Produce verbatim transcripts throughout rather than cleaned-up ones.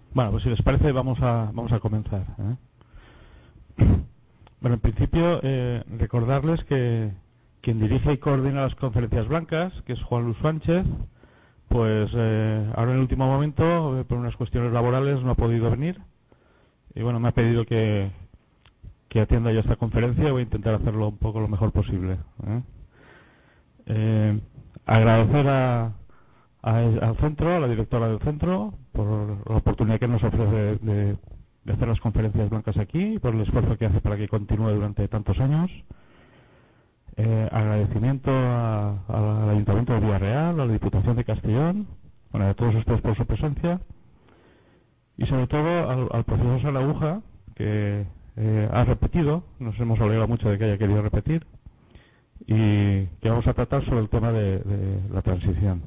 Bueno, pues si les parece vamos a vamos a comenzar, ¿eh? Bueno, en principio eh, recordarles que quien dirige y coordina las conferencias blancas, que es Juan Luis Sánchez, pues eh, ahora en el último momento, eh, por unas cuestiones laborales, no ha podido venir. Y bueno, me ha pedido que, que atienda yo esta conferencia. Voy a intentar hacerlo un poco lo mejor posible, ¿eh? Eh, agradecer a, a, al centro, a la directora del centro, por la oportunidad que nos ofrece de, de, de hacer las conferencias blancas aquí y por el esfuerzo que hace para que continúe durante tantos años. Eh, agradecimiento a, a, al Ayuntamiento de Villarreal, a la Diputación de Castellón, bueno, a todos ustedes por su presencia y sobre todo al, al profesor Sanahuja, que eh, ha repetido, nos hemos alegrado mucho de que haya querido repetir, y que vamos a tratar sobre el tema de, de la transición.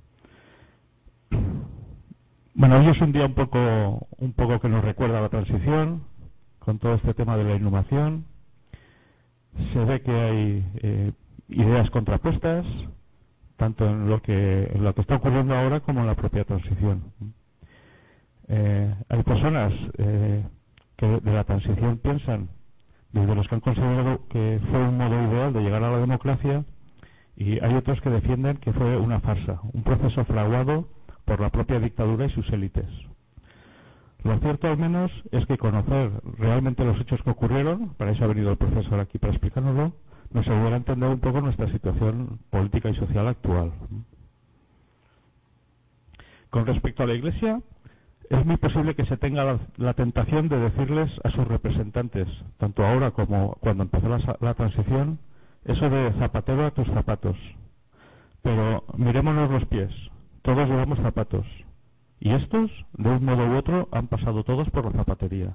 Bueno, hoy es un día un poco, un poco que nos recuerda a la transición, con todo este tema de la inhumación. Se ve que hay eh, ideas contrapuestas, tanto en lo que en lo que está ocurriendo ahora como en la propia transición. Eh, hay personas eh, que de la transición piensan, desde los que han considerado que fue un modo ideal de llegar a la democracia, y hay otros que defienden que fue una farsa, un proceso fraguado por la propia dictadura y sus élites. Lo cierto al menos es que conocer realmente los hechos que ocurrieron, para eso ha venido el profesor aquí para explicárnoslo, nos ayudará a entender un poco nuestra situación política y social actual. Con respecto a la Iglesia, es muy posible que se tenga la, la tentación de decirles a sus representantes, tanto ahora como cuando empezó la, la transición, eso de zapatero a tus zapatos. Pero mirémonos los pies, todos llevamos zapatos. Y estos, de un modo u otro, han pasado todos por la zapatería.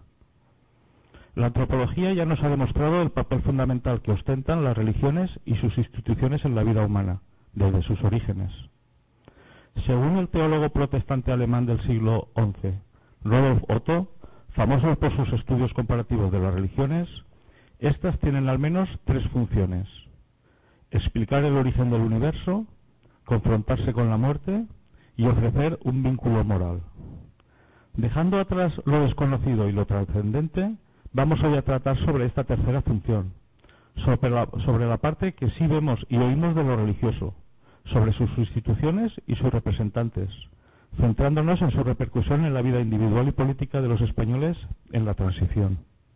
La antropología ya nos ha demostrado el papel fundamental que ostentan las religiones y sus instituciones en la vida humana, desde sus orígenes. Según el teólogo protestante alemán del siglo once, Rudolf Otto, famoso por sus estudios comparativos de las religiones, estas tienen al menos tres funciones: explicar el origen del universo, confrontarse con la muerte y ofrecer un vínculo moral. Dejando atrás lo desconocido y lo trascendente, vamos hoy a tratar sobre esta tercera función, sobre la, sobre la parte que sí vemos y oímos de lo religioso, sobre sus instituciones y sus representantes, centrándonos en su repercusión en la vida individual y política de los españoles en la transición.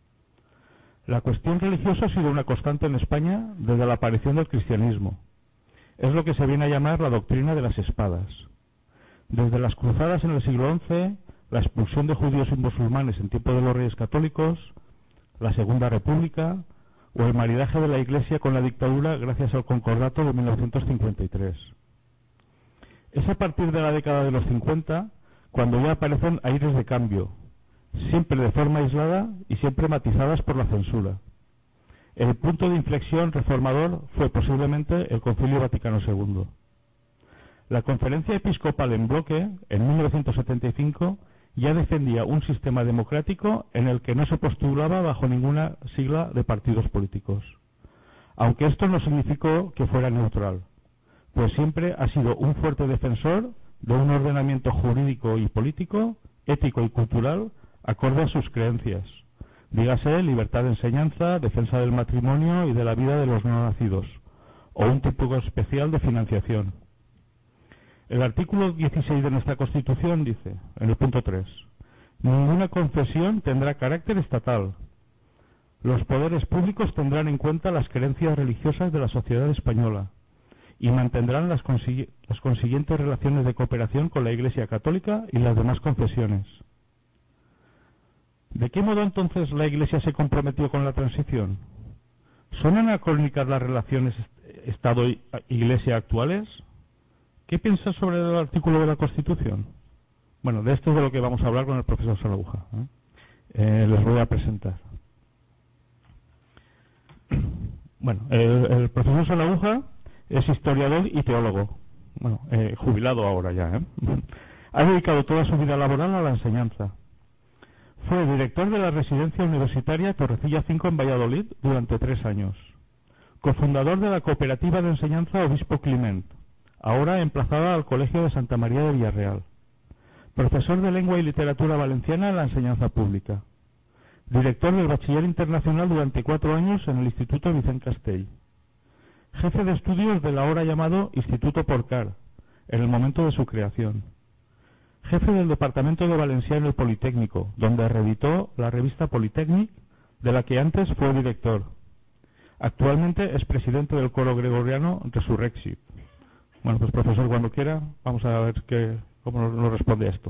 La cuestión religiosa ha sido una constante en España desde la aparición del cristianismo. Es lo que se viene a llamar la doctrina de las espadas. Desde las cruzadas en el siglo once, la expulsión de judíos y musulmanes en tiempo de los reyes católicos, la Segunda República o el maridaje de la Iglesia con la dictadura gracias al Concordato de mil novecientos cincuenta y tres. Es a partir de la década de los cincuenta cuando ya aparecen aires de cambio, siempre de forma aislada y siempre matizadas por la censura. El punto de inflexión reformador fue posiblemente el Concilio Vaticano segundo. La Conferencia Episcopal en bloque, en mil novecientos setenta y cinco, ya defendía un sistema democrático en el que no se postulaba bajo ninguna sigla de partidos políticos. Aunque esto no significó que fuera neutral, pues siempre ha sido un fuerte defensor de un ordenamiento jurídico y político, ético y cultural, acorde a sus creencias. Dígase libertad de enseñanza, defensa del matrimonio y de la vida de los no nacidos, o un tipo especial de financiación. El artículo dieciséis de nuestra Constitución dice, en el punto tres, ninguna confesión tendrá carácter estatal. Los poderes públicos tendrán en cuenta las creencias religiosas de la sociedad española y mantendrán las, consigu las consiguientes relaciones de cooperación con la Iglesia Católica y las demás confesiones. ¿De qué modo entonces la Iglesia se comprometió con la transición? ¿Son anacrónicas las relaciones Estado-Iglesia actuales? ¿Qué piensas sobre el artículo de la Constitución? Bueno, de esto es de lo que vamos a hablar con el profesor Sanahuja. ¿eh? Eh, les voy a presentar. Bueno, el, el profesor Sanahuja es historiador y teólogo. Bueno, eh, jubilado ahora ya. ¿eh? Ha dedicado toda su vida laboral a la enseñanza. Fue director de la residencia universitaria Torrecilla cinco en Valladolid durante tres años. Cofundador de la cooperativa de enseñanza Obispo Climent, ahora emplazada al Colegio de Santa María de Villarreal. Profesor de Lengua y Literatura Valenciana en la enseñanza pública. Director del Bachiller Internacional durante cuatro años en el Instituto Vicent Castell. Jefe de estudios del ahora llamado Instituto Porcar, en el momento de su creación. Jefe del Departamento de Valencià en el Politécnico, donde reeditó la revista Politécnic, de la que antes fue director. Actualmente es presidente del coro gregoriano Resurrexit. Bueno, pues profesor, cuando quiera, vamos a ver qué, cómo nos, nos responde a esto.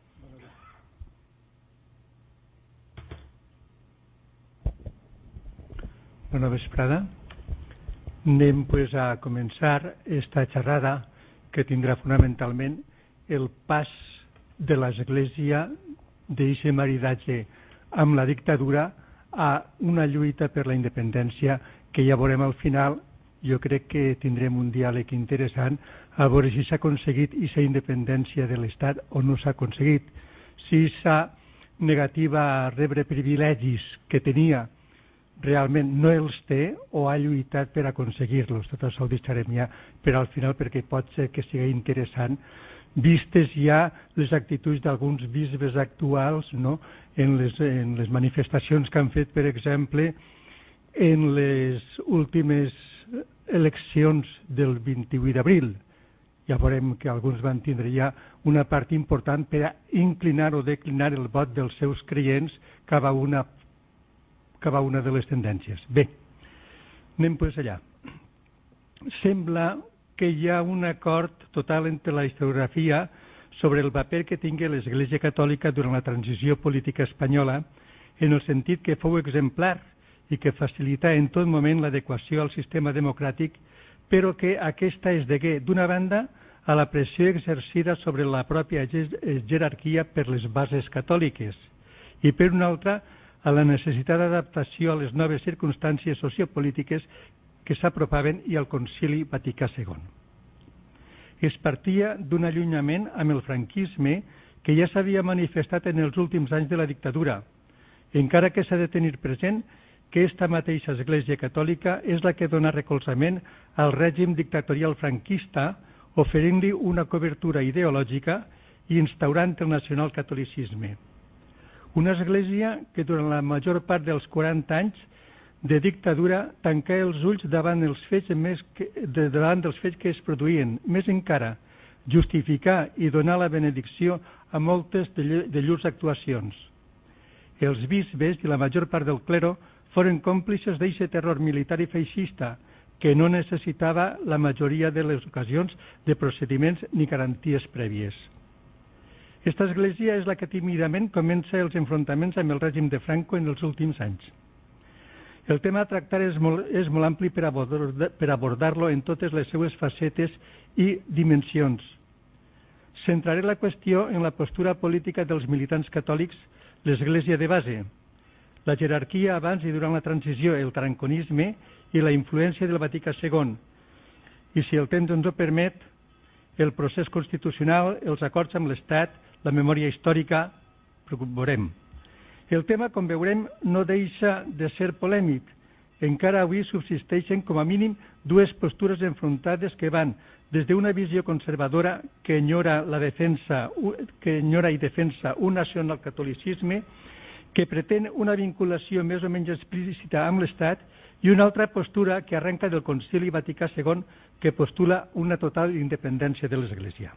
Bona vesprada. Anem pues, a començar esta xerrada que tindrà fonamentalment el pas de l'Església d'aquest maridatge amb la dictadura a una lluita per la independència que ja veurem al final. Jo crec que tindrem un diàleg interessant a veure si s'ha aconseguit aquesta independència de l'Estat o no s'ha aconseguit, si s'ha negativa a rebre privilegis que tenia realment no els té o ha lluitat per aconseguir-los. Tot això ho deixarem ja per al final perquè pot ser que sigui interessant vistes ja les actituds d'alguns bisbes actuals, no? en, les, en les manifestacions que han fet, per exemple, en les últimes eleccions del vint-i-vuit d'abril. Ja veurem que alguns van tindre ja una part important per a inclinar o declinar el vot dels seus creients cap a una, cap a una de les tendències. Bé, anem pues allà. Sembla que hi ha un acord total entre la historiografia sobre el paper que tingui l'Església Catòlica durant la transició política espanyola, en el sentit que fou exemplar i que facilità en tot moment l'adequació al sistema democràtic, però que aquesta es degué, d'una banda, a la pressió exercida sobre la pròpia jerarquia per les bases catòliques i, per una altra, a la necessitat d'adaptació a les noves circumstàncies sociopolítiques que s'apropaven i al Concili Vaticà segon. Es partia d'un allunyament amb el franquisme que ja s'havia manifestat en els últims anys de la dictadura, encara que s'ha de tenir present que aquesta mateixa Església Catòlica és la que dona recolzament al règim dictatorial franquista, oferint-li una cobertura ideològica i instaurant el nacionalcatolicisme. Una església que durant la major part dels quaranta anys de dictadura tancà els ulls davant els fets més que, davant dels fets que es produïen, més encara, justificar i donar la benedicció a moltes de, de llurs actuacions. Els bisbes i la major part del clero foren còmplices d'aquest terror militar i feixista que no necessitava la majoria de les ocasions de procediments ni garanties prèvies. Aquesta església és la que tímidament comença els enfrontaments amb el règim de Franco en els últims anys. El tema a tractar és molt, és molt ampli per abordar, per abordar-lo en totes les seues facetes i dimensions. Centraré la qüestió en la postura política dels militants catòlics, l'Església de base, la jerarquia abans i durant la transició, el franconisme i la influència del Vaticà segon. I si el temps ens ho permet, el procés constitucional, els acords amb l'Estat, la memòria històrica, veurem. El tema, com veurem, no deixa de ser polèmic. Encara avui subsisteixen com a mínim dues postures enfrontades que van des d'una visió conservadora que enyora, la defensa, que enyora i defensa un nacionalcatolicisme que pretén una vinculació més o menys explícita amb l'Estat i una altra postura que arrenca del Concili Vaticà segon que postula una total independència de l'Església.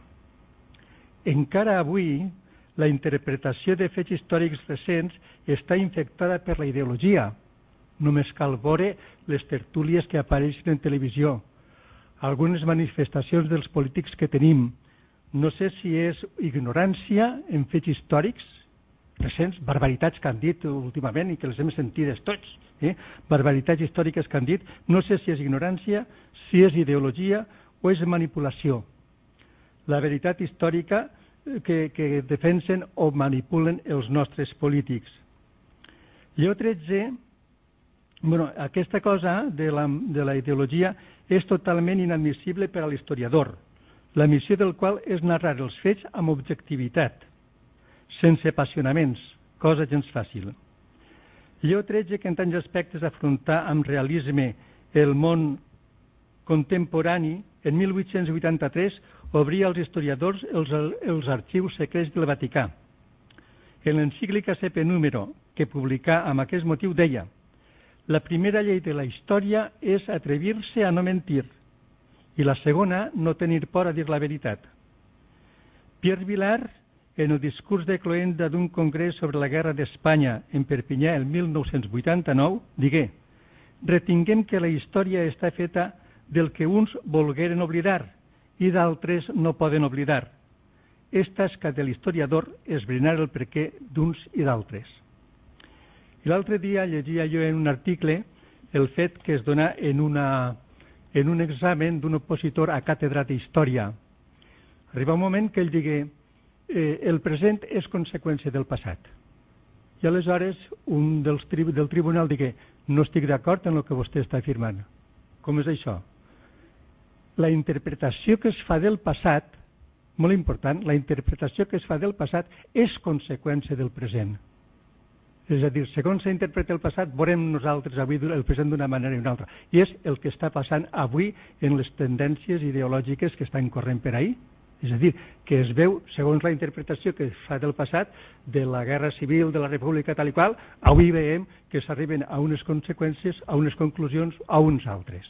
Encara avui, la interpretació de fets històrics recents està infectada per la ideologia. Només cal veure les tertúlies que apareixen en televisió, algunes manifestacions dels polítics que tenim. No sé si és ignorància en fets històrics recents, barbaritats que han dit últimament i que les hem sentides tots, eh? barbaritats històriques que han dit, no sé si és ignorància, si és ideologia o és manipulació. La veritat històrica que, que defensen o manipulen els nostres polítics. Lleó tretze, bueno, aquesta cosa de la, de la ideologia és totalment inadmissible per a l'historiador, la missió del qual és narrar els fets amb objectivitat, sense apassionaments, cosa gens fàcil. Lleó tretze, que en tants aspectes afrontar amb realisme el món contemporani, en mil vuit-cents vuitanta-tres, obria als historiadors els, els arxius secrets del Vaticà. En l'encíclica Sepe Número, que publicà amb aquest motiu, deia: la primera llei de la història és atrevir-se a no mentir i la segona, no tenir por a dir la veritat. Pierre Vilar, en el discurs de cloenda d'un congrés sobre la guerra d'Espanya en Perpinyà el mil nou-cents vuitanta-nou, digué: retinguem que la història està feta del que uns volgueren oblidar i d'altres no poden oblidar. És tasca de l'historiador esbrinar el perquè d'uns i d'altres. I l'altre dia llegia jo en un article el fet que es dona en, una, en un examen d'un opositor a càtedra d'història. Arriba un moment que ell digui eh, el present és conseqüència del passat. I aleshores un dels tri del tribunal digui: no estic d'acord en el que vostè està afirmant. Com és això? La interpretació que es fa del passat, molt important, la interpretació que es fa del passat és conseqüència del present. És a dir, segons s'interpreta el passat, veurem nosaltres avui el present d'una manera i una altra. I és el que està passant avui en les tendències ideològiques que estan corrent per ahir. És a dir, que es veu, segons la interpretació que es fa del passat, de la guerra civil, de la república tal i qual, avui veiem que s'arriben a unes conseqüències, a unes conclusions, a uns altres.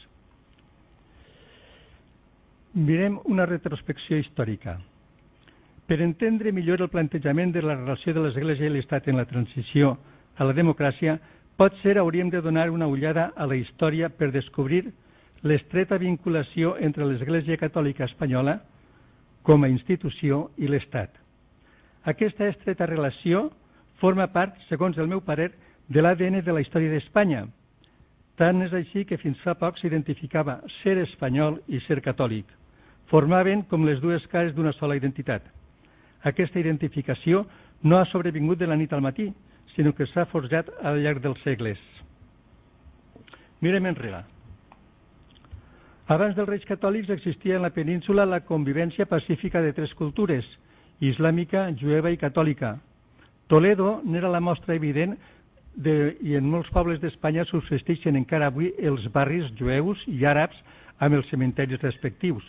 Mirem una retrospecció històrica. Per entendre millor el plantejament de la relació de l'Església i l'Estat en la transició a la democràcia, potser hauríem de donar una ullada a la història per descobrir l'estreta vinculació entre l'Església Catòlica Espanyola com a institució i l'Estat. Aquesta estreta relació forma part, segons el meu parer, de l'A D N de la història d'Espanya. Tant és així que fins fa poc s'identificava ser espanyol i ser catòlic. Formaven com les dues cares d'una sola identitat. Aquesta identificació no ha sobrevingut de la nit al matí, sinó que s'ha forjat al llarg dels segles. Mirem enrere. Abans dels Reis Catòlics existia en la península la convivència pacífica de tres cultures, islàmica, jueva i catòlica. Toledo n'era la mostra evident de, i en molts pobles d'Espanya subsisteixen encara avui els barris jueus i àrabs amb els cementaris respectius.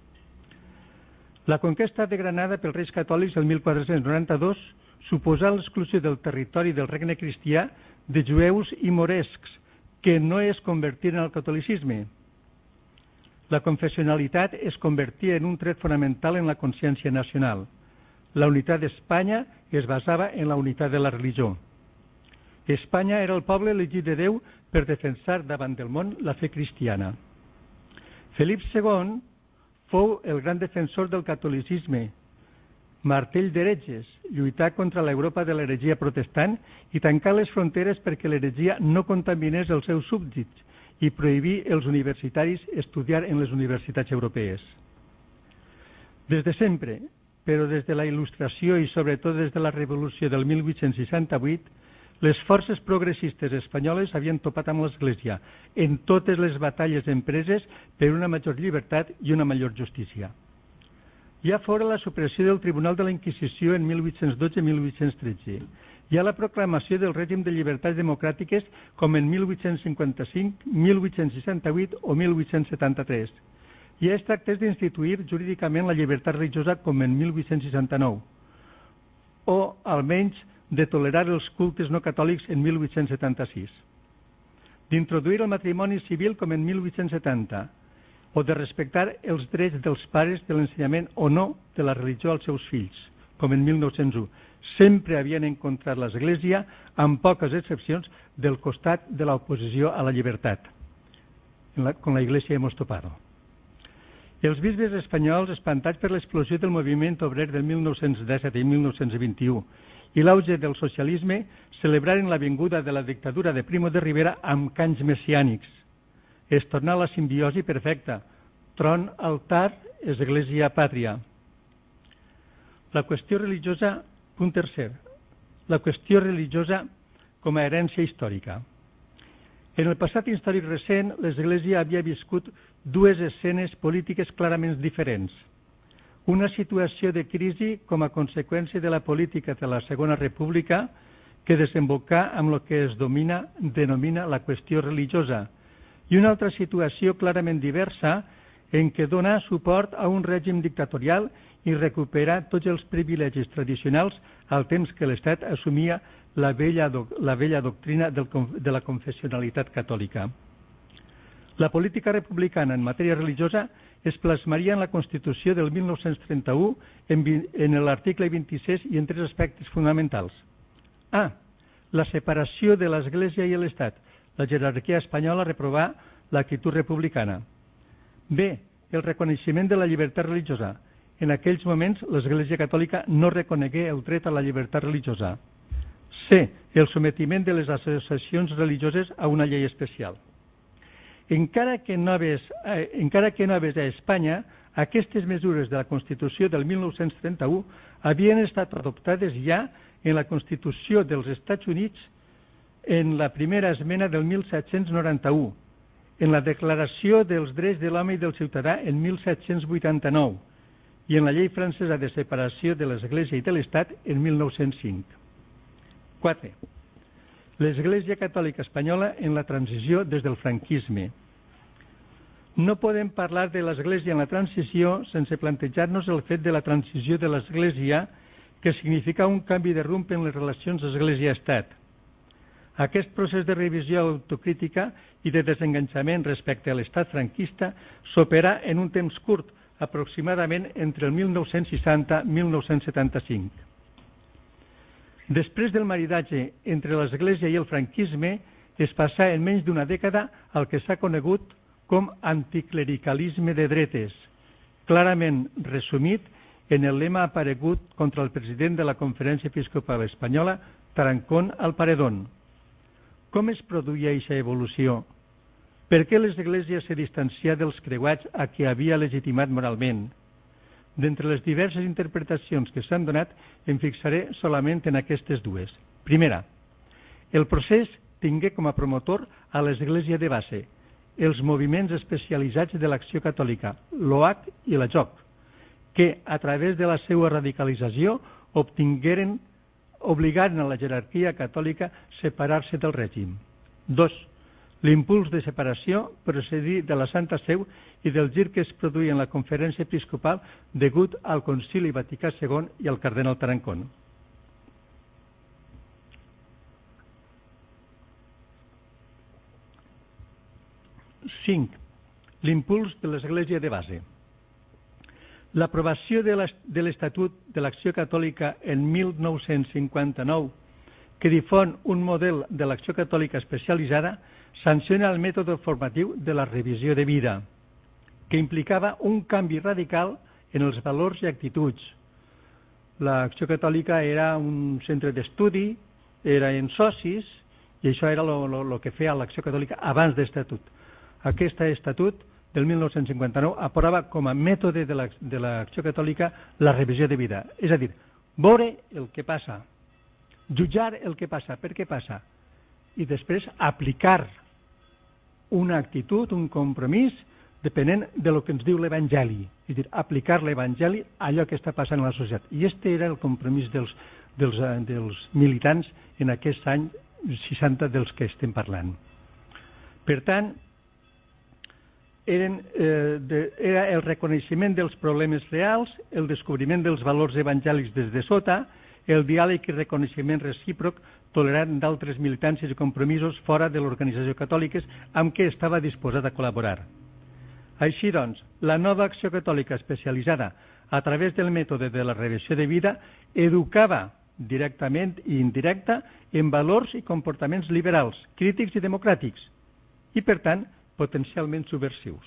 La conquesta de Granada pels Reis Catòlics el mil quatre-cents noranta-dos suposà l'exclusió del territori del regne cristià de jueus i morescs que no es convertiren al catolicisme. La confessionalitat es convertia en un tret fonamental en la consciència nacional. La unitat d'Espanya es basava en la unitat de la religió. Espanya era el poble elegit de Déu per defensar davant del món la fe cristiana. Felip segon fou el gran defensor del catolicisme, martell d'heretges, lluitar contra l'Europa de l'heretgia protestant i tancar les fronteres perquè l'heretgia no contaminés els seus súbdits i prohibir els universitaris estudiar en les universitats europees. Des de sempre, però des de la Il·lustració i sobretot des de la Revolució del mil vuit-cents seixanta-vuit, les forces progressistes espanyoles havien topat amb l'Església en totes les batalles empreses per una major llibertat i una major justícia. Ja fora la supressió del Tribunal de la Inquisició en mil vuit-cents dotze i mil vuit-cents tretze, hi ha la proclamació del règim de llibertats democràtiques com en mil vuit-cents cinquanta-cinc, mil vuit-cents seixanta-vuit o mil vuit-cents setanta-tres. Ja es tractés d'instituir jurídicament la llibertat religiosa com en mil vuit-cents seixanta-nou, o almenys de tolerar els cultes no catòlics en mil vuit-cents setanta-sis, d'introduir el matrimoni civil com en mil vuit-cents setanta, o de respectar els drets dels pares de l'ensenyament o no de la religió als seus fills, com en mil nou-cents u. Sempre havien encontrat l'Església, amb poques excepcions, del costat de l'oposició a la llibertat. Con la Iglesia hemos topado. Els bisbes espanyols, espantats per l'explosió del moviment obrer del mil nou-cents disset i mil nou-cents vint-i-u i l'auge del socialisme, celebraren la vinguda de la dictadura de Primo de Rivera amb cants messiànics. Es tornà la simbiosi perfecta, tron, altar, església, pàtria. La qüestió religiosa, punt tercer, la qüestió religiosa com a herència històrica. En el passat històric recent, l'Església havia viscut dues escenes polítiques clarament diferents. Una situació de crisi com a conseqüència de la política de la Segona República que desembocà amb el que es domina, denomina la qüestió religiosa, i una altra situació clarament diversa en què dona suport a un règim dictatorial i recuperar tots els privilegis tradicionals al temps que l'Estat assumia la vella, la vella doctrina del, de la confessionalitat catòlica. La política republicana en matèria religiosa es plasmaria en la Constitució del mil nou-cents trenta-u en, en l'article vint-i-sis i en tres aspectes fonamentals. A. La separació de l'Església i l'Estat. La jerarquia espanyola reprovar l'actitud republicana. B. El reconeixement de la llibertat religiosa. En aquells moments, l'Església Catòlica no reconegué el dret a la llibertat religiosa. C. El sometiment de les associacions religioses a una llei especial. Encara que noves, eh, encara que noves a Espanya, aquestes mesures de la Constitució del mil nou-cents trenta-u havien estat adoptades ja en la Constitució dels Estats Units en la primera esmena del mil set-cents noranta-u, en la Declaració dels Drets de l'Home i del Ciutadà en mil set-cents vuitanta-nou i en la llei francesa de separació de l'Església i de l'Estat en mil nou-cents cinc. quatre. L'Església Catòlica Espanyola en la transició des del franquisme. No podem parlar de l'Església en la transició sense plantejar-nos el fet de la transició de l'Església, que significa un canvi de rumb en les relacions Església-Estat. Aquest procés de revisió autocrítica i de desenganxament respecte a l'estat franquista s'operà en un temps curt, aproximadament entre el mil nou-cents seixanta i mil nou-cents setanta-cinc. Després del maridatge entre l'Església i el franquisme, es passà en menys d'una dècada al que s'ha conegut com anticlericalisme de dretes, clarament resumit en el lema aparegut contra el president de la Conferència Episcopal Espanyola, Tarancón Alparedón. Com es produïa aquesta evolució? Per què l'Església se distancià dels creuats a qui havia legitimat moralment? D'entre les diverses interpretacions que s'han donat, em fixaré solament en aquestes dues. Primera, el procés tingué com a promotor a l'Església de base, els moviments especialitzats de l'acció catòlica, l'O H i la J O C, que, a través de la seva radicalització, obtingueren, obligaren a la jerarquia catòlica a separar-se del règim. Dos, l'impuls de separació procedí de la Santa Seu i del gir que es produïa en la Conferència Episcopal degut al Concili Vaticà segon i al cardenal Tarancón. cinc. L'impuls de l'Església de base. L'aprovació de l'Estatut de l'Acció Catòlica en mil nou-cents cinquanta-nou, que difon un model de l'acció catòlica especialitzada, sanciona el mètode formatiu de la revisió de vida, que implicava un canvi radical en els valors i actituds. L'acció catòlica era un centre d'estudi, era en socis, i això era el que feia l'acció catòlica abans de l'Estatut. Aquest Estatut del mil nou-cents cinquanta-nou aprova com a mètode de l'acció catòlica la revisió de vida. És a dir, veure el que passa, jutjar el que passa, per què passa, i després aplicar una actitud, un compromís, depenent de lo que ens diu l'Evangeli. És a dir, aplicar l'Evangeli a allò que està passant a la societat. I aquest era el compromís dels, dels, dels militants en aquest any seixanta dels que estem parlant. Per tant, Eren, eh, de, era el reconeixement dels problemes reals, el descobriment dels valors evangèlics des de sota, el diàleg i reconeixement recíproc tolerant d'altres militàncies i compromisos fora de l'organització catòliques amb què estava disposat a col·laborar. Així doncs, la nova acció catòlica especialitzada a través del mètode de la revisió de vida educava directament i indirecta en valors i comportaments liberals, crítics i democràtics i, per tant, potencialment subversius.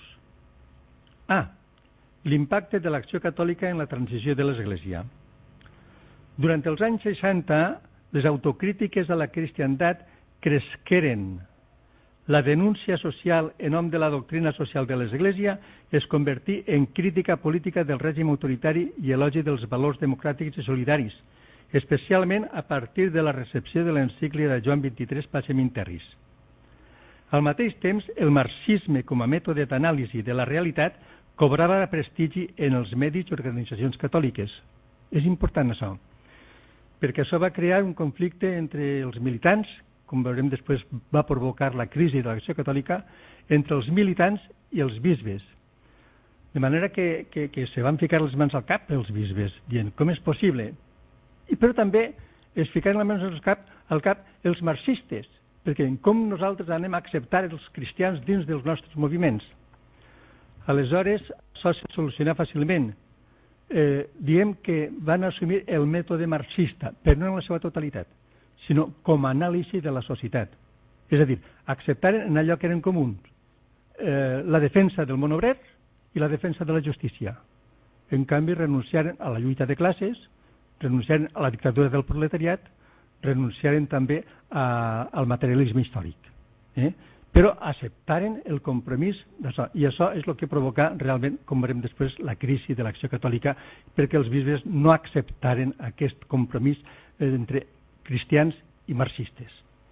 A. L'impacte de l'acció catòlica en la transició de l'Església. Durant els anys seixanta, les autocrítiques a la cristiandat cresqueren. La denúncia social en nom de la doctrina social de l'Església es convertí en crítica política del règim autoritari i elogi dels valors democràtics i solidaris, especialment a partir de la recepció de l'encíclica de Joan vint-i-tres Pacem in Terris. Al mateix temps, el marxisme com a mètode d'anàlisi de la realitat cobrava prestigi en els medis i organitzacions catòliques. És important això, perquè això va crear un conflicte entre els militants, com veurem després va provocar la crisi de l'acció catòlica, entre els militants i els bisbes. De manera que, que, que se van ficar les mans al cap els bisbes, dient com és possible. I, però també es ficaven les mans al cap, al cap els marxistes, perquè com nosaltres anem a acceptar els cristians dins dels nostres moviments. Aleshores, això se soluciona fàcilment. Eh, diem que van assumir el mètode marxista, però no en la seva totalitat, sinó com a anàlisi de la societat. És a dir, acceptaren en allò que eren comuns eh, la defensa del món obrer i la defensa de la justícia. En canvi, renunciaren a la lluita de classes, renunciaren a la dictadura del proletariat, renunciaren també a, al materialisme històric. Eh? Però acceptaren el compromís d'això. I això és el que provoca realment, com veurem després, la crisi de l'Acció Catòlica, perquè els bisbes no acceptaren aquest compromís entre cristians i marxistes.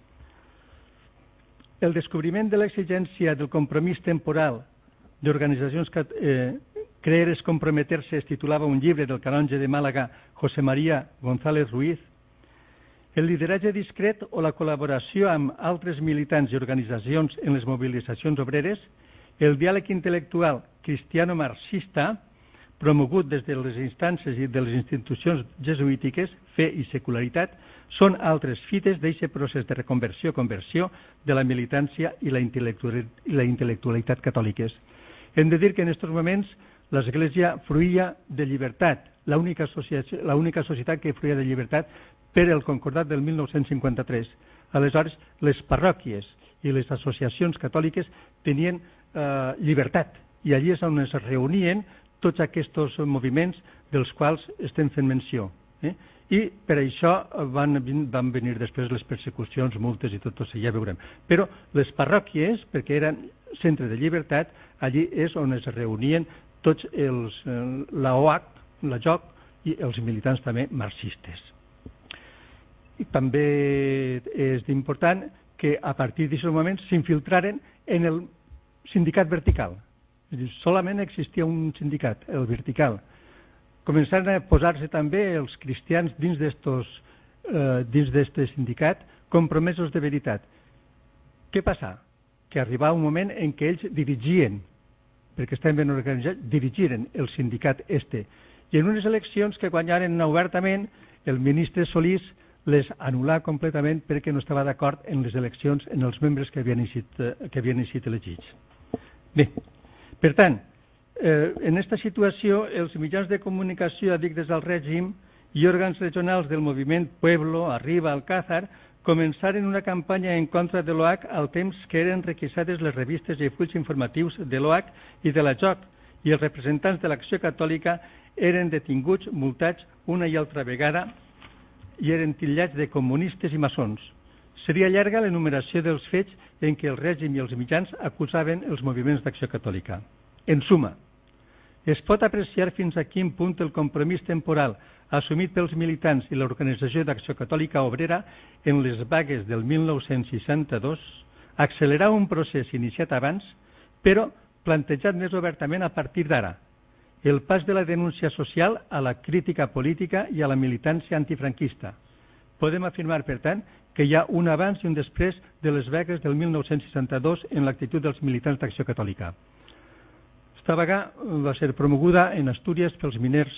El descobriment de l'exigència del compromís temporal d'organitzacions eh, creer és comprometer-se es titulava un llibre del canonge de Màlaga José María González Ruiz. El lideratge discret o la col·laboració amb altres militants i organitzacions en les mobilitzacions obreres, el diàleg intel·lectual cristiano-marxista promogut des de les instàncies i de les institucions jesuítiques, fe i secularitat, són altres fites d'aquest procés de reconversió-conversió de la militància i la intel·lectualitat catòliques. Hem de dir que en aquests moments l'Església fruïa de llibertat, l'única societat que fruïa de llibertat per el Concordat del mil nou-cents cinquanta-tres. Aleshores, les parròquies i les associacions catòliques tenien eh, llibertat i allí és on es reunien tots aquests moviments dels quals estem fent menció. Eh? I per això van, van venir després les persecucions, multes i tot això, ja veurem. Però les parròquies, perquè eren centre de llibertat, allí és on es reunien tots els, la O H, la J O C i els militants també marxistes. I també és important que a partir d'aquests moments s'infiltraren en el sindicat vertical. És a dir, solament existia un sindicat, el vertical. Començaren a posar-se també els cristians dins d'aquest eh, sindicat compromesos de veritat. Què passa? Que arribava un moment en què ells dirigien, perquè estaven ben organitzats, dirigiren el sindicat este. I en unes eleccions que guanyaren obertament, el ministre Solís les anul·là completament perquè no estava d'acord en les eleccions en els membres que havien estat elegits. Bé, per tant, eh, en aquesta situació, els mitjans de comunicació addictes al règim i òrgans regionals del moviment Pueblo, Arriba, Alcázar, començaren una campanya en contra de l'O H al temps que eren requisades les revistes i fulls informatius de l'O H i de la J O C, i els representants de l'Acció Catòlica eren detinguts, multats una i altra vegada i eren titllats de comunistes i maçons. Seria llarga l'enumeració dels fets en què el règim i els mitjans acusaven els moviments d'Acció Catòlica. En suma, es pot apreciar fins a quin punt el compromís temporal assumit pels militants i l'Organització d'Acció Catòlica Obrera en les vagues del mil nou-cents seixanta-dos accelerar un procés iniciat abans, però plantejat més obertament a partir d'ara, el pas de la denúncia social a la crítica política i a la militància antifranquista. Podem afirmar, per tant, que hi ha un abans i un després de les vagues del mil nou-cents seixanta-dos en l'actitud dels militants d'Acció Catòlica. Esta vaga va ser promoguda en Astúries pels miners.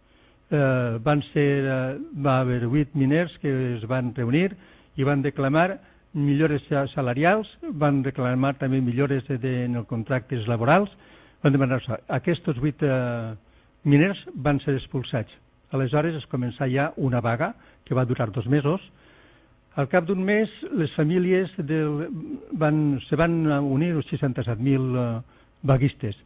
Eh, van ser, eh, va haver vuit miners que es van reunir i van declamar millores salarials, van reclamar també millores de, de, en els contractes laborals, van demanar això. Aquests vuit eh, miners van ser expulsats. Aleshores es començà ja una vaga que va durar dos mesos. Al cap d'un mes les famílies del, van, se van unir uns seixanta-set mil eh, vaguistes.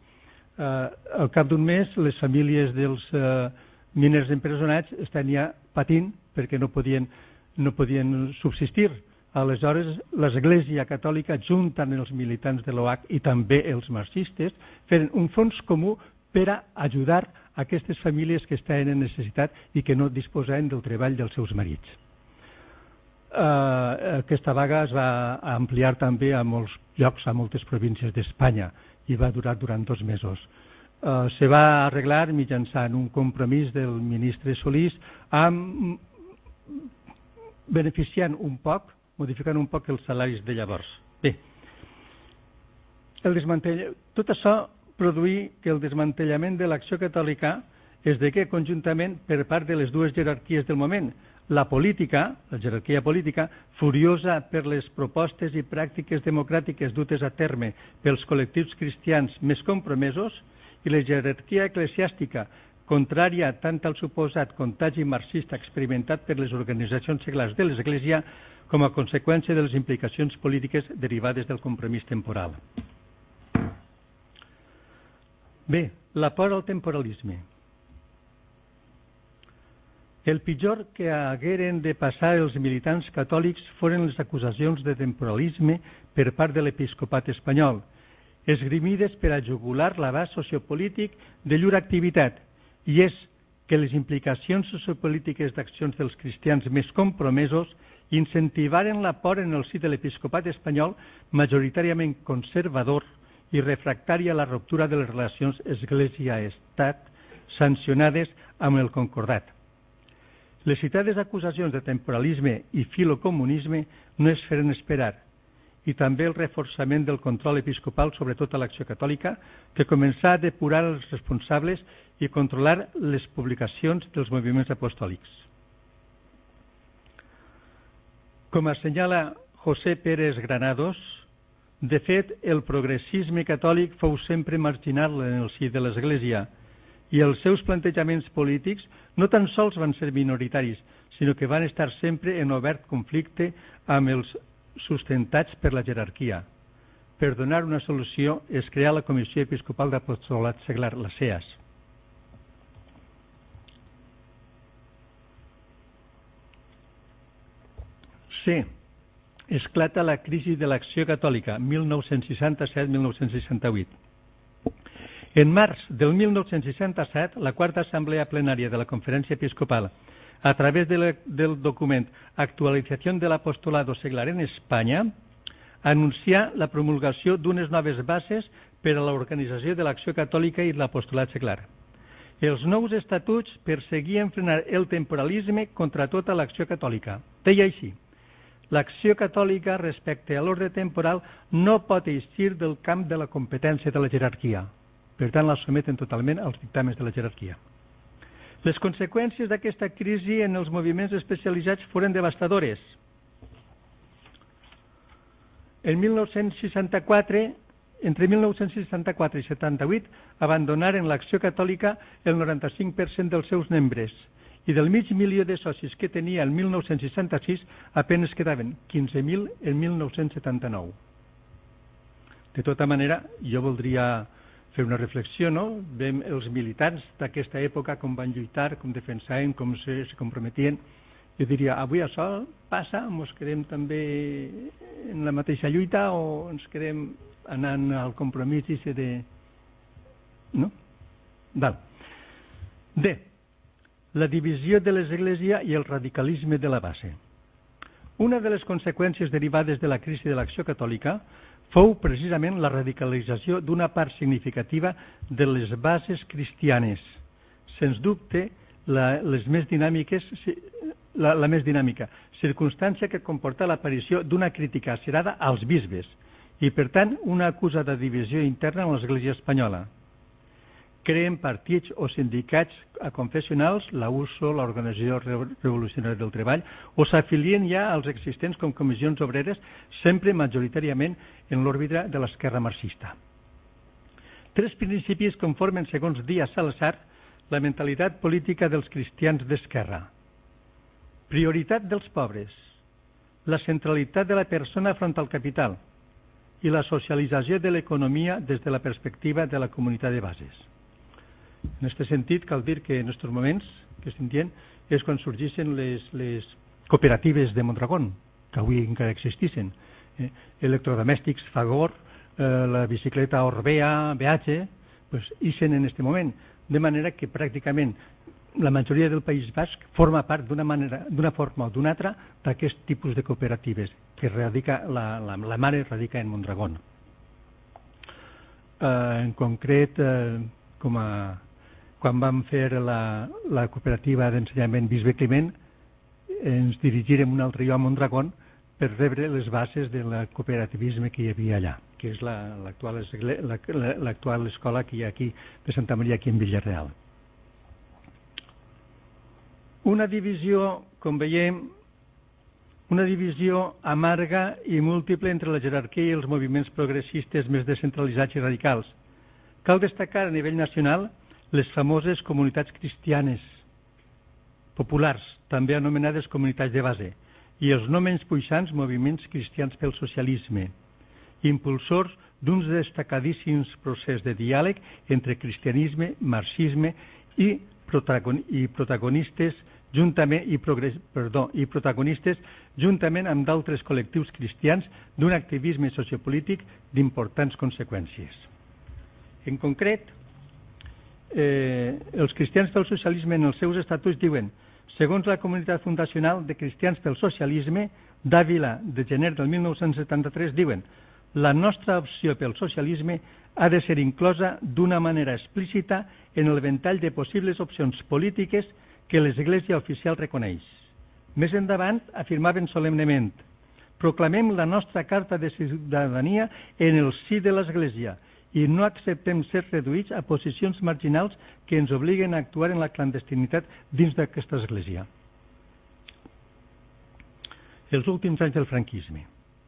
Eh, al cap d'un mes les famílies dels eh, miners empresonats estan ja patint perquè no podien, no podien subsistir. Aleshores, l'Església Catòlica, junt amb els militants de l'O H i també els marxistes, feren un fons comú per a ajudar aquestes famílies que estaven en necessitat i que no disposaven del treball dels seus marits. Uh, aquesta vaga es va ampliar també a molts llocs, a moltes províncies d'Espanya, i va durar durant dos mesos. Uh, se va arreglar mitjançant un compromís del ministre Solís amb beneficiant un poc, modificant un poc els salaris de llavors. Bé, el desmantell... tot això produir que el desmantellament de l'Acció Catòlica es degué conjuntament per part de les dues jerarquies del moment. La política, la jerarquia política, furiosa per les propostes i pràctiques democràtiques dutes a terme pels col·lectius cristians més compromesos, i la jerarquia eclesiàstica, contrària tant al suposat contagi marxista experimentat per les organitzacions seglars de l'Església com a conseqüència de les implicacions polítiques derivades del compromís temporal. Bé, la por al temporalisme. El pitjor que hagueren de passar els militants catòlics foren les acusacions de temporalisme per part de l'episcopat espanyol, esgrimides per a jugular l'abast sociopolític de llur activitat, i és que les implicacions sociopolítiques d'accions dels cristians més compromesos incentivaren la por en el si de l'episcopat espanyol, majoritàriament conservador i refractari a la ruptura de les relacions Església-Estat sancionades amb el Concordat. Les citades acusacions de temporalisme i filocomunisme no es feren esperar, i també el reforçament del control episcopal sobre tota l'Acció Catòlica, que començà a depurar els responsables i controlar les publicacions dels moviments apostòlics. Com assenyala José Pérez Granados, de fet, el progressisme catòlic fou sempre marginal en el si de l'Església, i els seus plantejaments polítics no tan sols van ser minoritaris, sinó que van estar sempre en obert conflicte amb els sustentats per la jerarquia. Per donar una solució es creà la Comissió Episcopal d'Apostolat Seglar, la C E A S. C. Esclata la crisi de l'Acció Catòlica, mil nou-cents seixanta-set a mil nou-cents seixanta-vuit. En març del mil nou-cents seixanta-set, la quarta assemblea plenària de la Conferència Episcopal, a través de la, del document Actualitzación del Apostolado Seglar en Espanya, anuncià la promulgació d'unes noves bases per a l'organització de l'Acció Catòlica i l'apostolat seglar. Els nous estatuts perseguien frenar el temporalisme contra tota l'Acció Catòlica. Deia així: l'Acció Catòlica respecte a l'ordre temporal no pot eixir del camp de la competència de la jerarquia. Per tant, la someten totalment als dictàmens de la jerarquia. Les conseqüències d'aquesta crisi en els moviments especialitzats foren devastadores. En mil nou-cents seixanta-quatre, entre mil nou-cents seixanta-quatre i setanta-vuit, abandonaren l'Acció Catòlica el noranta-cinc per cent dels seus membres, i del mig milió de socis que tenia el mil nou-cents seixanta-sis apenas quedaven quinze mil en mil nou-cents setanta-nou. De tota manera, jo voldria fer una reflexió, no? Vem els militants d'aquesta època com van lluitar, com defensaven, com se, se comprometien. Jo diria, avui això passa, ens quedem també en la mateixa lluita o ens quedem anant al compromís i de... No? Val. D. La divisió de l'Església i el radicalisme de la base. Una de les conseqüències derivades de la crisi de l'Acció Catòlica fou precisament la radicalització d'una part significativa de les bases cristianes. Sens dubte, la, les més dinàmiques, la, la més dinàmica, circumstància que comporta l'aparició d'una crítica acerada als bisbes i, per tant, una acusada divisió interna en l'Església espanyola. Creen partits o sindicats confessionals, la U S O, l'Organització Revolucionària del Treball, o s'afilien ja als existents com comissions obreres, sempre majoritàriament en l'òrbita de l'esquerra marxista. Tres principis conformen, segons Díaz Salazar, la mentalitat política dels cristians d'esquerra. Prioritat dels pobres, la centralitat de la persona front al capital i la socialització de l'economia des de la perspectiva de la comunitat de bases. En aquest sentit, cal dir que en aquests moments que estem dient és quan sorgeixen les, les cooperatives de Mondragón, que avui encara existeixen. Eh, electrodomèstics Fagor, eh, la bicicleta Orbea, B H, pues, ixen en aquest moment. De manera que pràcticament la majoria del País Basc forma part d'una manera, d'una forma o d'una altra d'aquest tipus de cooperatives, que radica, la, la, la mare radica en Mondragón. Eh, en concret, eh, com a quan vam fer la, la cooperativa d'ensenyament Bisbe Climent, ens dirigirem un altre lloc a Mondragón per rebre les bases del cooperativisme que hi havia allà. que és l'actual la, la, la, escola que hi ha aquí de Santa Maria, aquí en Villarreal. Una divisió, com veiem, una divisió amarga i múltiple entre la jerarquia i els moviments progressistes més descentralitzats i radicals. Cal destacar a nivell nacional les famoses comunitats cristianes populars, també anomenades comunitats de base, i els no menys puixants moviments cristians pel socialisme, impulsors d'uns destacadíssims processos de diàleg entre cristianisme, marxisme i, protagon i protagonistes juntament i, progrés, perdó, i protagonistes juntament amb d'altres col·lectius cristians d'un activisme sociopolític d'importants conseqüències. En concret, eh, els cristians pel socialisme en els seus estatuts diuen: segons la comunitat fundacional de cristians pel socialisme d'Àvila de gener del mil nou-cents setanta-tres, diuen: la nostra opció pel socialisme ha de ser inclosa d'una manera explícita en el ventall de possibles opcions polítiques que l'Església oficial reconeix. Més endavant afirmaven solemnement: proclamem la nostra carta de ciutadania en el si de l'Església i no acceptem ser reduïts a posicions marginals que ens obliguen a actuar en la clandestinitat dins d'aquesta Església. Els últims anys del franquisme.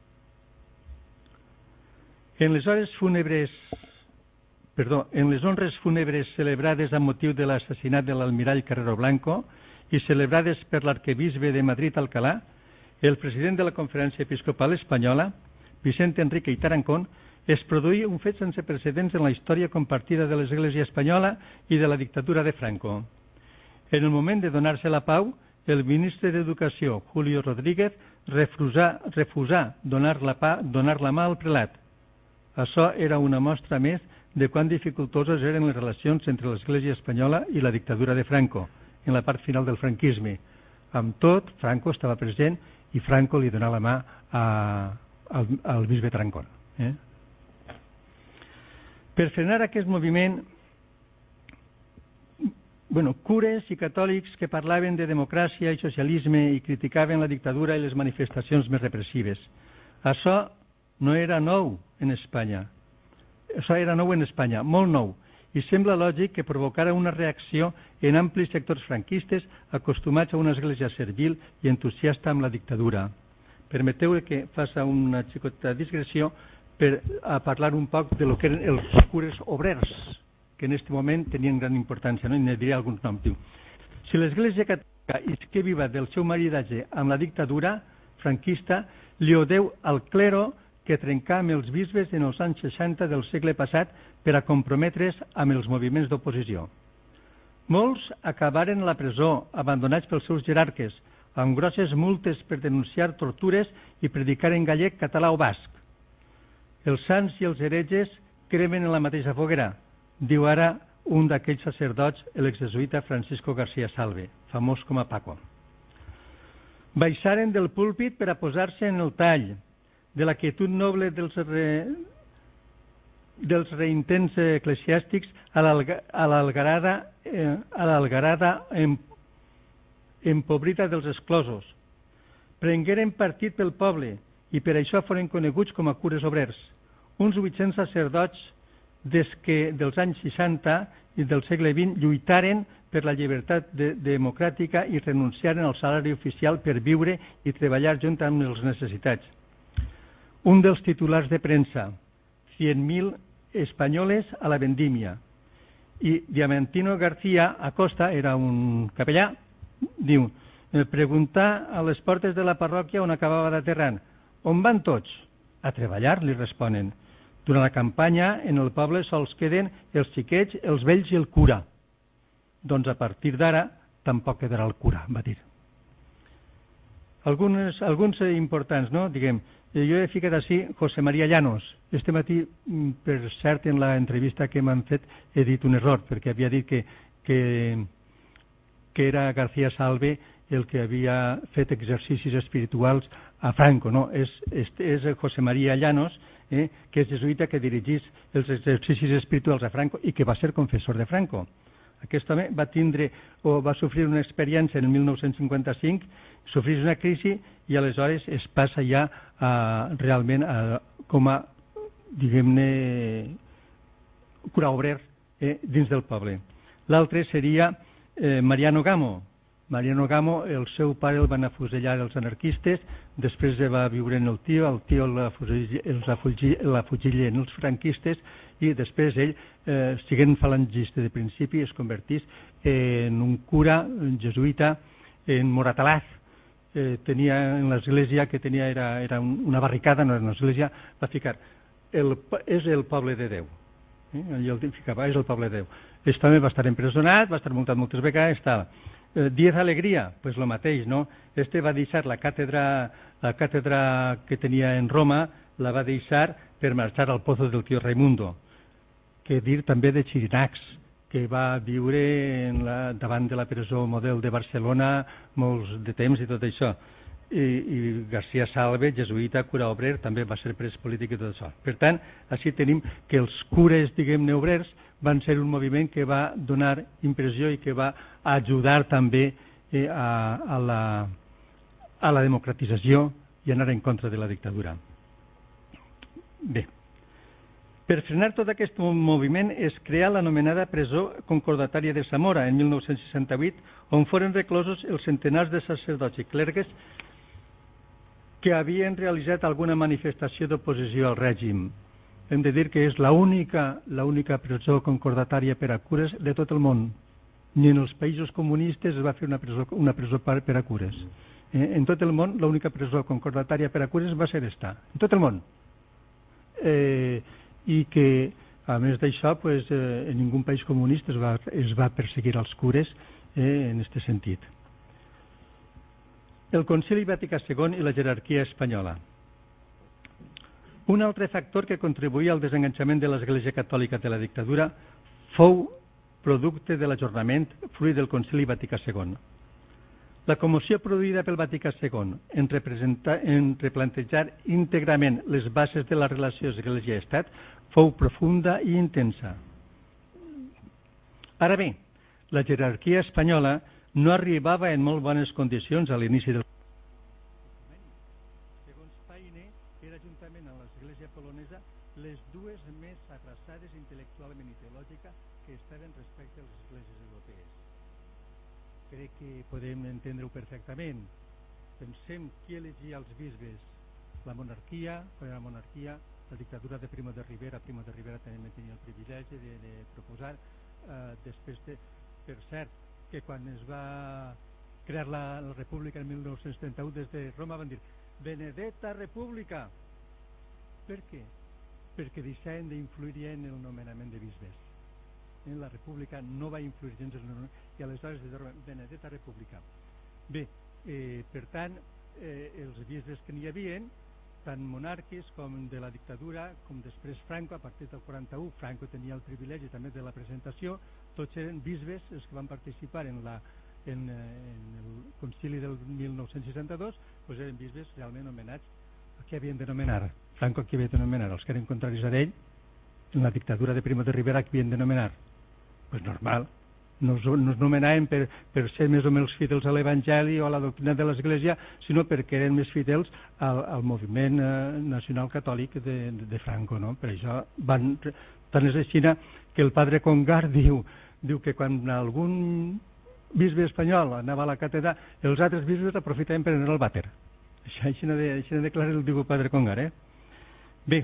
En les hores fúnebres, perdó, en les honres fúnebres celebrades amb motiu de l'assassinat de l'almirall Carrero Blanco i celebrades per l'arquebisbe de Madrid Alcalá, el president de la Conferència Episcopal Espanyola, Vicente Enrique i Tarancón, es produí un fet sense precedents en la història compartida de l'Església espanyola i de la dictadura de Franco. En el moment de donar-se la pau, el ministre d'Educació, Julio Rodríguez, refusà, refusà donar, la pa, donar la mà al prelat. Això era una mostra més de quan dificultoses eren les relacions entre l'Església espanyola i la dictadura de Franco, en la part final del franquisme. Amb tot, Franco estava present i Franco li donà la mà a, al, al bisbe Tarancón. Eh? Per frenar aquest moviment, bueno, cures i catòlics que parlaven de democràcia i socialisme i criticaven la dictadura i les manifestacions més repressives. Això no era nou en Espanya. Això era nou en Espanya, molt nou, i sembla lògic que provocara una reacció en amplis sectors franquistes acostumats a una església servil i entusiasta amb la dictadura. Permeteu que faci una xicota digressió per a parlar un poc de lo que eren els cures obrers, que en aquest moment tenien gran importància, no? I ne diré alguns noms. Diu: si l'Església Catòlica isqué viva del seu maridatge amb la dictadura franquista, li ho deu al clero que trencà amb els bisbes en els anys seixanta del segle passat per a comprometre's amb els moviments d'oposició. Molts acabaren a la presó, abandonats pels seus jerarques, amb grosses multes per denunciar tortures i predicar en gallec, català o basc. Els sants i els heretges cremen en la mateixa foguera, diu ara un d'aquells sacerdots, l'exjesuïta Francisco García Salve, famós com a Paco. Baixaren del púlpit per a posar-se en el tall de la quietud noble dels, re... dels reintents eclesiàstics a l'algarada eh, a l'algarada em... empobrida dels exclosos. Prengueren partit pel poble i per això foren coneguts com a cures obrers. Uns vuit-cents sacerdots des que dels anys seixanta i del segle vint lluitaren per la llibertat de, democràtica i renunciaren al salari oficial per viure i treballar junt amb els necessitats. Un dels titulars de premsa, cent mil espanyoles a la vendimia. I Diamantino García Acosta, era un capellà, diu: preguntar a les portes de la parròquia on acabava d'aterrar: on van tots? A treballar, li responen. Durant la campanya, en el poble sols queden els xiquets, els vells i el cura. Doncs a partir d'ara tampoc quedarà el cura, va dir. Alguns, alguns importants, no? Diguem, jo he ficat així José María Llanos. Este matí, per cert, en l'entrevista que m'han fet, he dit un error, perquè havia dit que, que, que era García Salve el que havia fet exercicis espirituals a Franco, no? És, és, és José María Llanos, eh, que és jesuïta, que dirigís els exercicis espirituals a Franco i que va ser confessor de Franco. Aquest home va tindre o va sofrir una experiència en el mil nou-cents cinquanta-cinc, sofrís una crisi i aleshores es passa ja a, realment a, com a diguem-ne, cura obrer eh, dins del poble. L'altre seria eh, Mariano Gamo. Mariano Gamo, el seu pare el van afusellar els anarquistes, després va viure en el tio, el tio l'afugillen els franquistes i després ell, eh, siguent falangista de principi, es convertís en un cura un jesuïta en Moratalaz. Eh, tenia en l'església que tenia era, era una barricada, no era una església, va ficar el, és el poble de Déu. Eh? Allò el ficava, és el poble de Déu. Ell també va estar empresonat, va estar multat moltes vegades, estava. Eh, Díaz Alegría, pues lo mateix, no? Este va deixar la càtedra, la càtedra que tenia en Roma, la va deixar per marxar al Pozo del Tío Raimundo. Que dir també de Xirinacs, que va viure en la, davant de la presó model de Barcelona molts de temps i tot això. I, i García Salve, jesuïta, cura obrer, també va ser pres polític i tot això. Per tant, així tenim que els cures, diguem-ne, obrers, van ser un moviment que va donar impressió i que va ajudar també eh, a, a, la, a la democratització i anar en contra de la dictadura. Bé, per frenar tot aquest moviment es crea l'anomenada presó concordatària de Zamora en mil nou-cents seixanta-vuit, on foren reclosos els centenars de sacerdots i clergues que havien realitzat alguna manifestació d'oposició al règim. Hem de dir que és l'única l'única presó concordatària per a cures de tot el món. Ni en els països comunistes es va fer una presó, una presó per, per a cures. Eh, en tot el món l'única presó concordatària per a cures va ser esta. En tot el món. Eh, I que, a més d'això, pues, eh, en ningú país comunista es va, es va perseguir als cures eh, en aquest sentit. El Concili Vaticà segon i la jerarquia espanyola. Un altre factor que contribuïa al desenganxament de l'Església Catòlica de la dictadura fou producte de l'ajornament fruit del Concili Vaticà segon. La commoció produïda pel Vaticà segon en, en replantejar íntegrament les bases de la relació Església-Estat fou profunda i intensa. Ara bé, la jerarquia espanyola no arribava en molt bones condicions a l'inici del polonesa, les dues més atrasades intel·lectualment i teològica que estaven respecte a les esglésies europees. Crec que podem entendre-ho perfectament. Pensem qui elegia els bisbes, la monarquia, quan era la monarquia, la dictadura de Primo de Rivera. Primo de Rivera també tenia el privilegi de, de proposar. Eh, després, de, per cert, que quan es va crear la, la república en mil nou-cents trenta-u, des de Roma van dir Benedetta República. Per què? Perquè deixaven d'influir en el nomenament de bisbes. En la república no va influir gens en el nomenament, i aleshores es deia Benedetta República. Bé, eh, per tant, eh, els bisbes que n'hi havia, tant monàrquics com de la dictadura, com després Franco, a partir del quaranta-u, Franco tenia el privilegi també de la presentació, tots eren bisbes els que van participar en, la, en, en el concili del mil nou-cents seixanta-dos, doncs eren bisbes realment nomenats. Què havien de nomenar? Franco qui havia de nomenar? Els que eren contraris a ell, en la dictadura de Primo de Rivera, qui havien de nomenar? Pues normal, no es, no es nomenaven per, per ser més o menys fidels a l'Evangeli o a la doctrina de l'Església, sinó perquè eren més fidels al, al moviment eh, nacional catòlic de, de, de Franco, no? Per això van, tant és així que el padre Congar diu, diu que quan algun bisbe espanyol anava a la càtedra, els altres bisbes aprofitaven per anar al vàter. Això així no de, de declarar el diu el padre Congar, eh? Bé,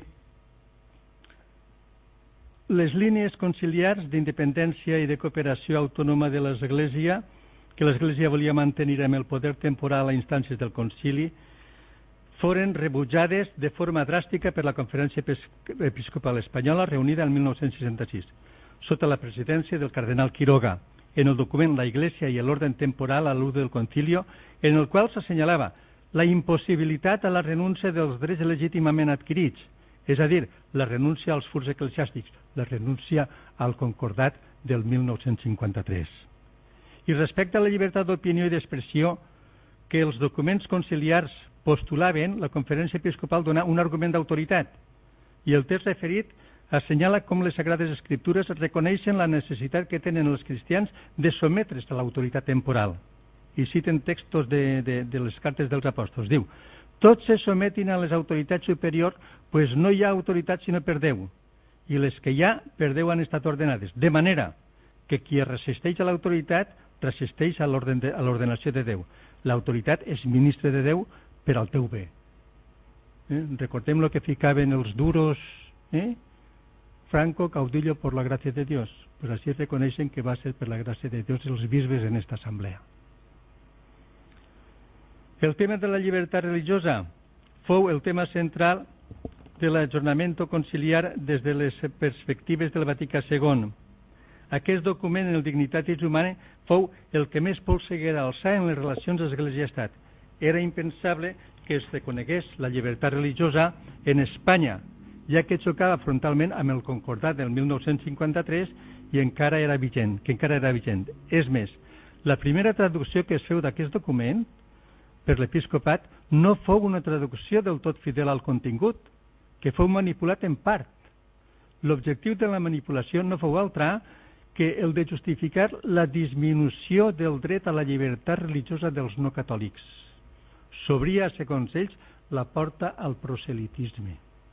les línies conciliars d'independència i de cooperació autònoma de l'Església, que l'Església volia mantenir amb el poder temporal a instàncies del concili, foren rebutjades de forma dràstica per la Conferència Episcopal Espanyola reunida el mil nou-cents seixanta-sis, sota la presidència del cardenal Quiroga, en el document La Iglesia y el orden temporal a luz del concilio, en el qual s'assenyalava la impossibilitat a la renúncia dels drets legítimament adquirits, és a dir, la renúncia als furs eclesiàstics, la renúncia al concordat del mil nou-cents cinquanta-tres. I respecte a la llibertat d'opinió i d'expressió que els documents conciliars postulaven, la Conferència Episcopal dona un argument d'autoritat, i el text referit assenyala com les Sagrades Escriptures reconeixen la necessitat que tenen els cristians de sometre's a l'autoritat temporal. I citen textos de, de, de les cartes dels apòstols. Diu, tots se sometin a les autoritats superiors, pues no hi ha autoritat sinó per Déu, i les que hi ha per Déu han estat ordenades, de manera que qui es resisteix a l'autoritat resisteix a l'ordenació de Déu. L'autoritat és ministre de Déu per al teu bé. Eh? Recordem el que ficaven els duros, eh? Franco, caudillo por la gracia de Dios. Pues así reconeixen que va ser per la gràcia de Dios els bisbes en esta assemblea. El tema de la llibertat religiosa fou el tema central de l'ajornament conciliar des de les perspectives del Vaticà segon. Aquest document, en el Dignitatis Humanae, fou el que més polseguera alçar en les relacions Església-Estat. Era impensable que es reconegués la llibertat religiosa en Espanya, ja que xocava frontalment amb el Concordat del mil nou-cents cinquanta-tres i encara era vigent, que encara era vigent. És més, la primera traducció que es feu d'aquest document per l'episcopat no fou una traducció del tot fidel al contingut, que fou manipulat en part. L'objectiu de la manipulació no fou altre que el de justificar la disminució del dret a la llibertat religiosa dels no catòlics. S'obria, segons ells, la porta al proselitisme.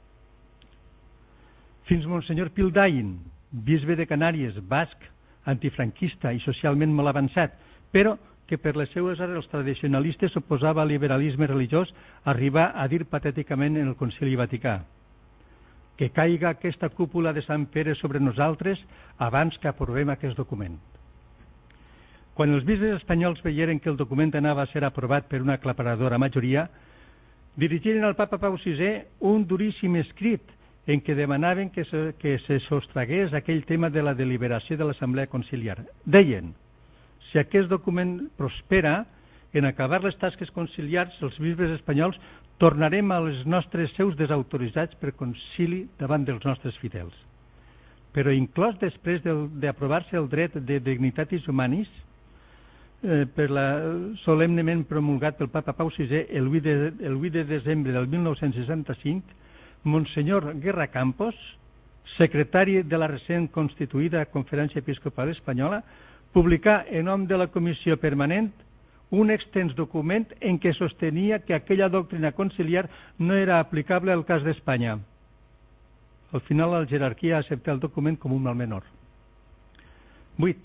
Fins Monsenyor Pildain, bisbe de Canàries, basc, antifranquista i socialment molt avançat, però que per les seues arrels tradicionalistes s'oposava al liberalisme religiós, arribà a dir patèticament en el Concili Vaticà: que caiga aquesta cúpula de Sant Pere sobre nosaltres abans que aprovem aquest document. Quan els bisbes espanyols veieren que el document anava a ser aprovat per una aclaparadora majoria, dirigiren al papa Pau sisè un duríssim escrit en què demanaven que se, que se sostragués aquell tema de la deliberació de l'Assemblea Conciliar. Deien: si aquest document prospera, en acabar les tasques conciliars, els bisbes espanyols tornarem a les nostres seus desautoritzats per concili davant dels nostres fidels. Però inclòs després d'aprovar-se el dret de Dignitatis Humanis, eh, per la, solemnement promulgat pel papa Pau sisè el vuit de, el vuit de desembre del mil nou-cents seixanta-cinc, Monsenyor Guerra Campos, secretari de la recent constituïda Conferència Episcopal Espanyola, publicà en nom de la Comissió Permanent un extens document en què sostenia que aquella doctrina conciliar no era aplicable al cas d'Espanya. Al final, la jerarquia accepta el document com un mal menor. vuit.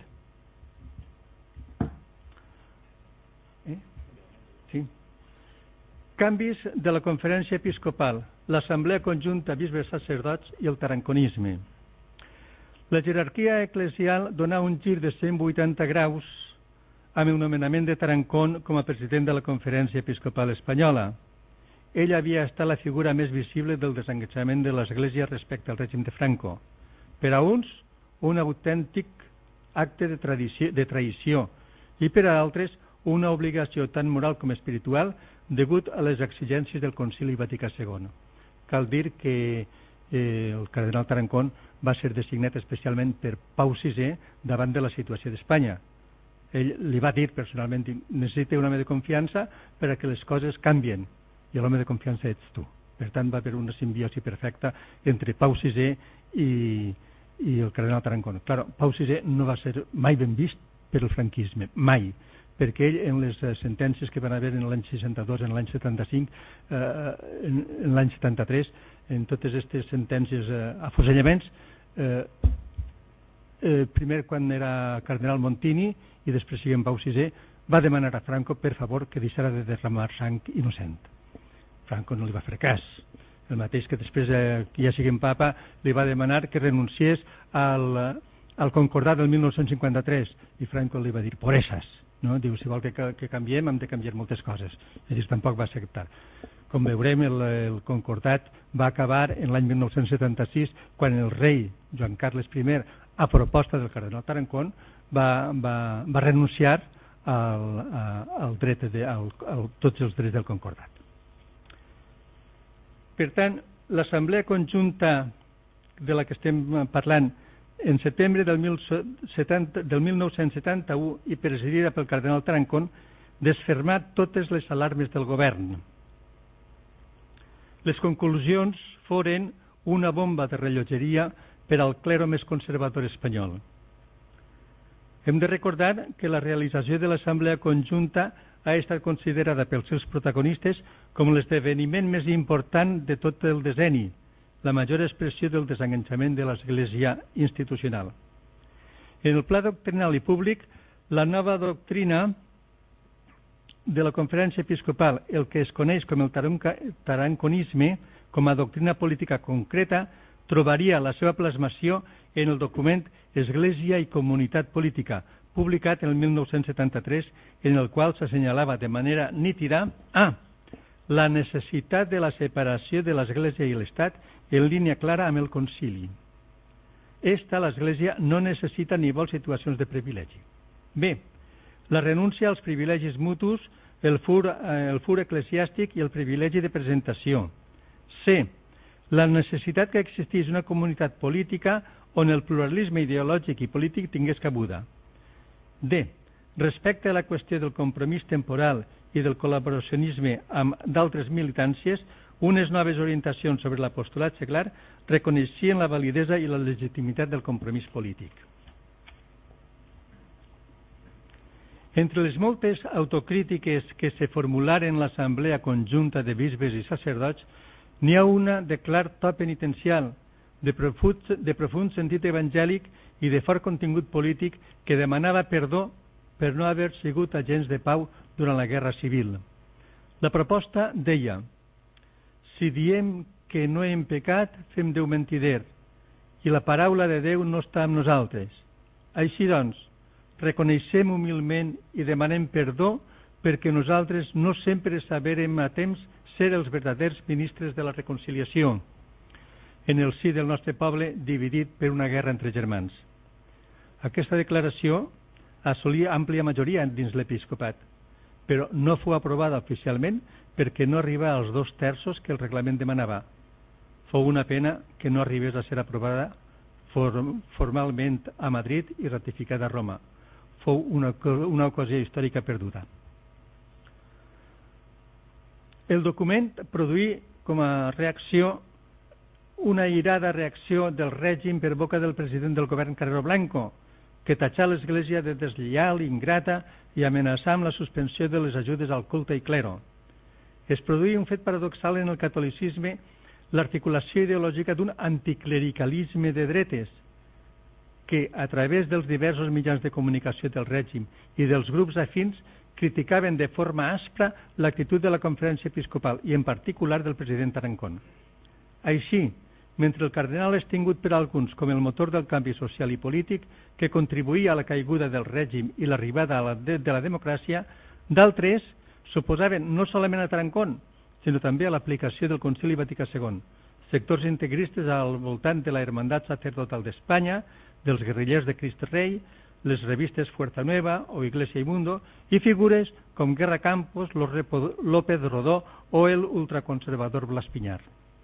Eh? Sí. Canvis de la Conferència Episcopal, l'Assemblea Conjunta Bisbes Sacerdots i el taranconisme. La jerarquia eclesial donà un gir de cent vuitanta graus amb el nomenament de Tarancón com a president de la Conferència Episcopal Espanyola. Ell havia estat la figura més visible del desenganxament de l'Església respecte al règim de Franco. Per a uns, un autèntic acte de, tradició, de traïció i per a altres, una obligació tant moral com espiritual degut a les exigències del Concili Vaticà segon. Cal dir que eh, el cardenal Tarancón va ser designat especialment per Pau sisè davant de la situació d'Espanya. Ell li va dir personalment: necessita un home de confiança per a que les coses canvien, i l'home de confiança ets tu. Per tant, va haver una simbiosi perfecta entre Pau sisè i, i el cardenal Tarancón. Claro, Pau sisè no va ser mai ben vist per el franquisme, mai, perquè ell en les sentències que van haver en l'any seixanta-dos, en l'any setanta-cinc, eh, en, en l'any setanta-tres, en totes aquestes sentències, eh, afusellaments, eh, eh, primer quan era cardenal Montini i després siguent Pau sisè, va demanar a Franco per favor que deixara de derramar sang innocent. Franco no li va fer cas. El mateix que després, eh, que ja siguent papa, li va demanar que renunciés al, al Concordat del mil nou-cents cinquanta-tres i Franco li va dir: por esas. No? Diu, si vol que, que canviem, hem de canviar moltes coses. I llavors tampoc va acceptar. Com veurem, el, el Concordat va acabar en l'any mil nou-cents setanta-sis, quan el rei Joan Carles I, a proposta del cardenal Tarancón, va, va, va renunciar al, a, al dret de, al, al, tots els drets del Concordat. Per tant, l'Assemblea Conjunta de la que estem parlant, en setembre del, setanta, del mil nou-cents setanta-u i presidida pel cardenal Tarancón, desfermà totes les alarmes del govern. Les conclusions foren una bomba de rellotgeria per al clero més conservador espanyol. Hem de recordar que la realització de l'Assemblea Conjunta ha estat considerada pels seus protagonistes com l'esdeveniment més important de tot el decenni, la major expressió del desenganxament de l'Església institucional. En el pla doctrinal i públic, la nova doctrina de la Conferència Episcopal, el que es coneix com el taranconisme, com a doctrina política concreta, trobaria la seva plasmació en el document Església i Comunitat Política, publicat en el mil nou-cents setanta-tres, en el qual s'assenyalava de manera nítida a la necessitat de la separació de l'Església i l'Estat en línia clara amb el concili. Esta, l'Església, no necessita ni vol situacions de privilegi. B. La renúncia als privilegis mutus, el fur, eh, el fur eclesiàstic i el privilegi de presentació. C. La necessitat que existís una comunitat política on el pluralisme ideològic i polític tingués cabuda. D. Respecte a la qüestió del compromís temporal i del col·laboracionisme amb d'altres militàncies, unes noves orientacions sobre l'apostolat seglar reconeixien la validesa i la legitimitat del compromís polític. Entre les moltes autocrítiques que se formularen en l'Assemblea Conjunta de Bisbes i Sacerdots, n'hi ha una de clar to penitencial, de profund, de profund sentit evangèlic i de fort contingut polític que demanava perdó per no haver sigut agents de pau durant la Guerra Civil. La proposta deia: si diem que no hem pecat, fem Déu mentider, i la paraula de Déu no està amb nosaltres. Així doncs, reconeixem humilment i demanem perdó perquè nosaltres no sempre saberem a temps ser els verdaders ministres de la reconciliació en el si del nostre poble dividit per una guerra entre germans. Aquesta declaració assolia àmplia majoria dins l'episcopat, però no fou aprovada oficialment perquè no arriba als dos terços que el reglament demanava. Fou una pena que no arribés a ser aprovada form formalment a Madrid i ratificada a Roma. Fou una, una ocasió històrica perduda. El document produí com a reacció una airada reacció del règim per boca del president del govern Carrero Blanco, que tatxà l'Església de deslleial, ingrata i amenaçà amb la suspensió de les ajudes al culte i clero. Es produí un fet paradoxal en el catolicisme, l'articulació ideològica d'un anticlericalisme de dretes, que a través dels diversos mitjans de comunicació del règim i dels grups afins criticaven de forma aspra l'actitud de la Conferència Episcopal i en particular del president Tarancón. Així, mentre el cardenal és tingut per alguns com el motor del canvi social i polític que contribuïa a la caiguda del règim i l'arribada de la democràcia, d'altres s'oposaven no solament a Tarancón, sinó també a l'aplicació del Concili Vaticà segon, sectors integristes al voltant de la Hermandat Sacerdotal d'Espanya, dels guerrillers de Crist Rei, les revistes Fuerza Nueva o Iglesia y Mundo, i figures com Guerra Campos, López Rodó o el ultraconservador Blas Piñar.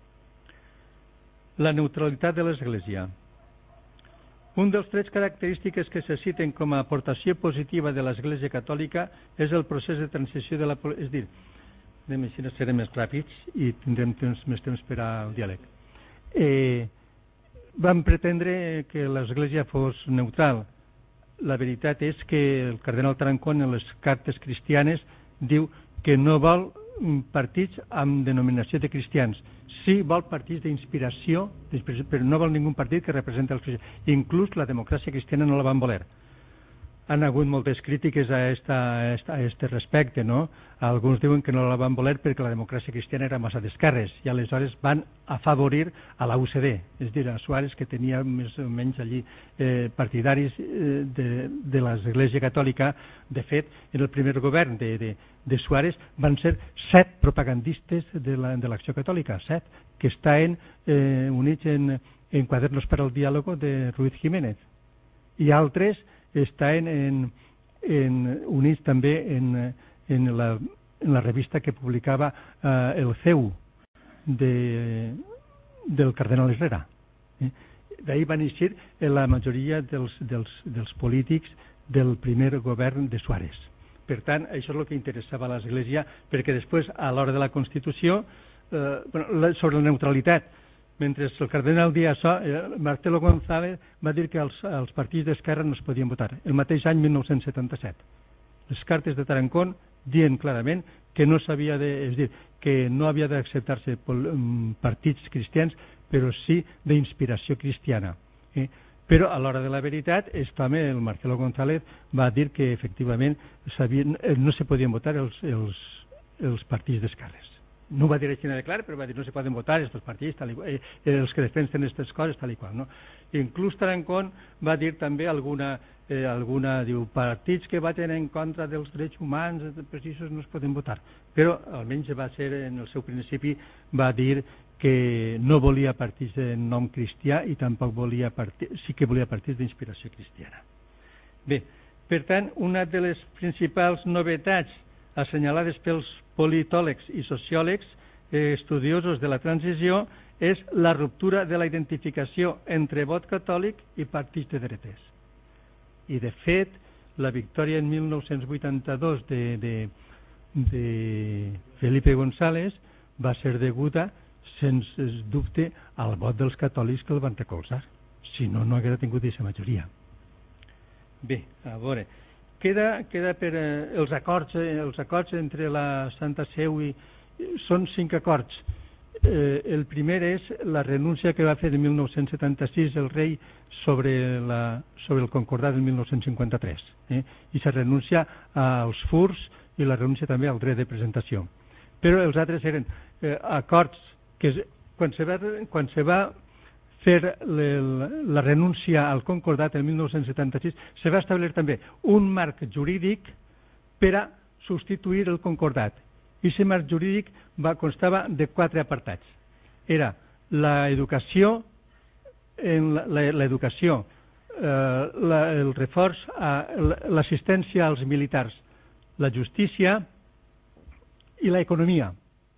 La neutralitat de l'Església. Un dels trets característiques que se citen com a aportació positiva de l'Església Catòlica és el procés de transició de la... És dir, anem així, serem més ràpids i tindrem temps, més temps per al diàleg. Eh, vam pretendre que l'Església fos neutral. La veritat és que el cardenal Tarancón en les cartes cristianes diu que no vol partits amb denominació de cristians. Sí vol partits d'inspiració, però no vol ningú partit que representi els cristians. Inclús la democràcia cristiana no la van voler. Han hagut moltes crítiques a aquest respecte, no? Alguns diuen que no la van voler perquè la democràcia cristiana era massa d'esquerres i aleshores van afavorir a la U C D, és a dir, a Suárez, que tenia més o menys allí eh, partidaris eh, de, de l'Església Catòlica. De fet, en el primer govern de, de, de Suárez van ser set propagandistes de l'Acció Catòlica, set, que estan eh, units en, en Quadernos para el Diálogo de Ruiz Jiménez, i altres estan en, en, units també en, en, la, en la revista que publicava eh, el C E U de, del cardenal Herrera. Eh? D'ahir van eixir la majoria dels, dels, dels polítics del primer govern de Suárez. Per tant, això és el que interessava a l'Església, perquè després, a l'hora de la Constitució, eh, bueno, sobre la neutralitat, mentre el cardenal Díaz, eh, Marcelo González va dir que els, els partits d'esquerra no es podien votar, el mateix any mil nou-cents setanta-set. Les cartes de Tarancón diuen clarament que no s'havia de, és dir, que no havia d'acceptar-se partits cristians, però sí d'inspiració cristiana. Eh? Però a l'hora de la veritat, aquest home, el Marcelo González, va dir que efectivament no se podien votar els, els, els partits d'esquerres. No va dir així de clar, però va dir no se poden votar aquests partits, tal i qual, eh, els que defensen aquestes coses, tal i qual. No? Inclús Tarancón va dir també alguna, eh, alguna diu, partits que vaten en contra dels drets humans, precisos no es poden votar. Però almenys va ser, en el seu principi, va dir que no volia partits de nom cristià i tampoc volia partits, sí que volia partits d'inspiració cristiana. Bé, per tant, una de les principals novetats assenyalades pels politòlegs i sociòlegs eh, estudiosos de la transició és la ruptura de la identificació entre vot catòlic i partits de dretes. I, de fet, la victòria en mil nou-cents vuitanta-dos de, de, de Felipe González va ser deguda, sense dubte, al vot dels catòlics que el van recolzar. Si no, no haguera tingut aquesta majoria. Bé, a veure... Queda, queda per eh, els acords, eh, els acords entre la Santa Seu i... Són cinc acords. Eh, el primer és la renúncia que va fer en mil nou-cents setanta-sis el rei sobre, la, sobre el concordat del mil nou-cents cinquanta-tres. Eh? I se renuncia als furs i la renúncia també al dret de presentació. Però els altres eren eh, acords que quan se va, quan se va fer la renúncia al concordat en mil nou-cents setanta-sis, se va establir també un marc jurídic per a substituir el concordat. I aquest marc jurídic va, constava de quatre apartats. Era l'educació, l'educació, eh, la, el reforç, l'assistència als militars, la justícia i l'economia.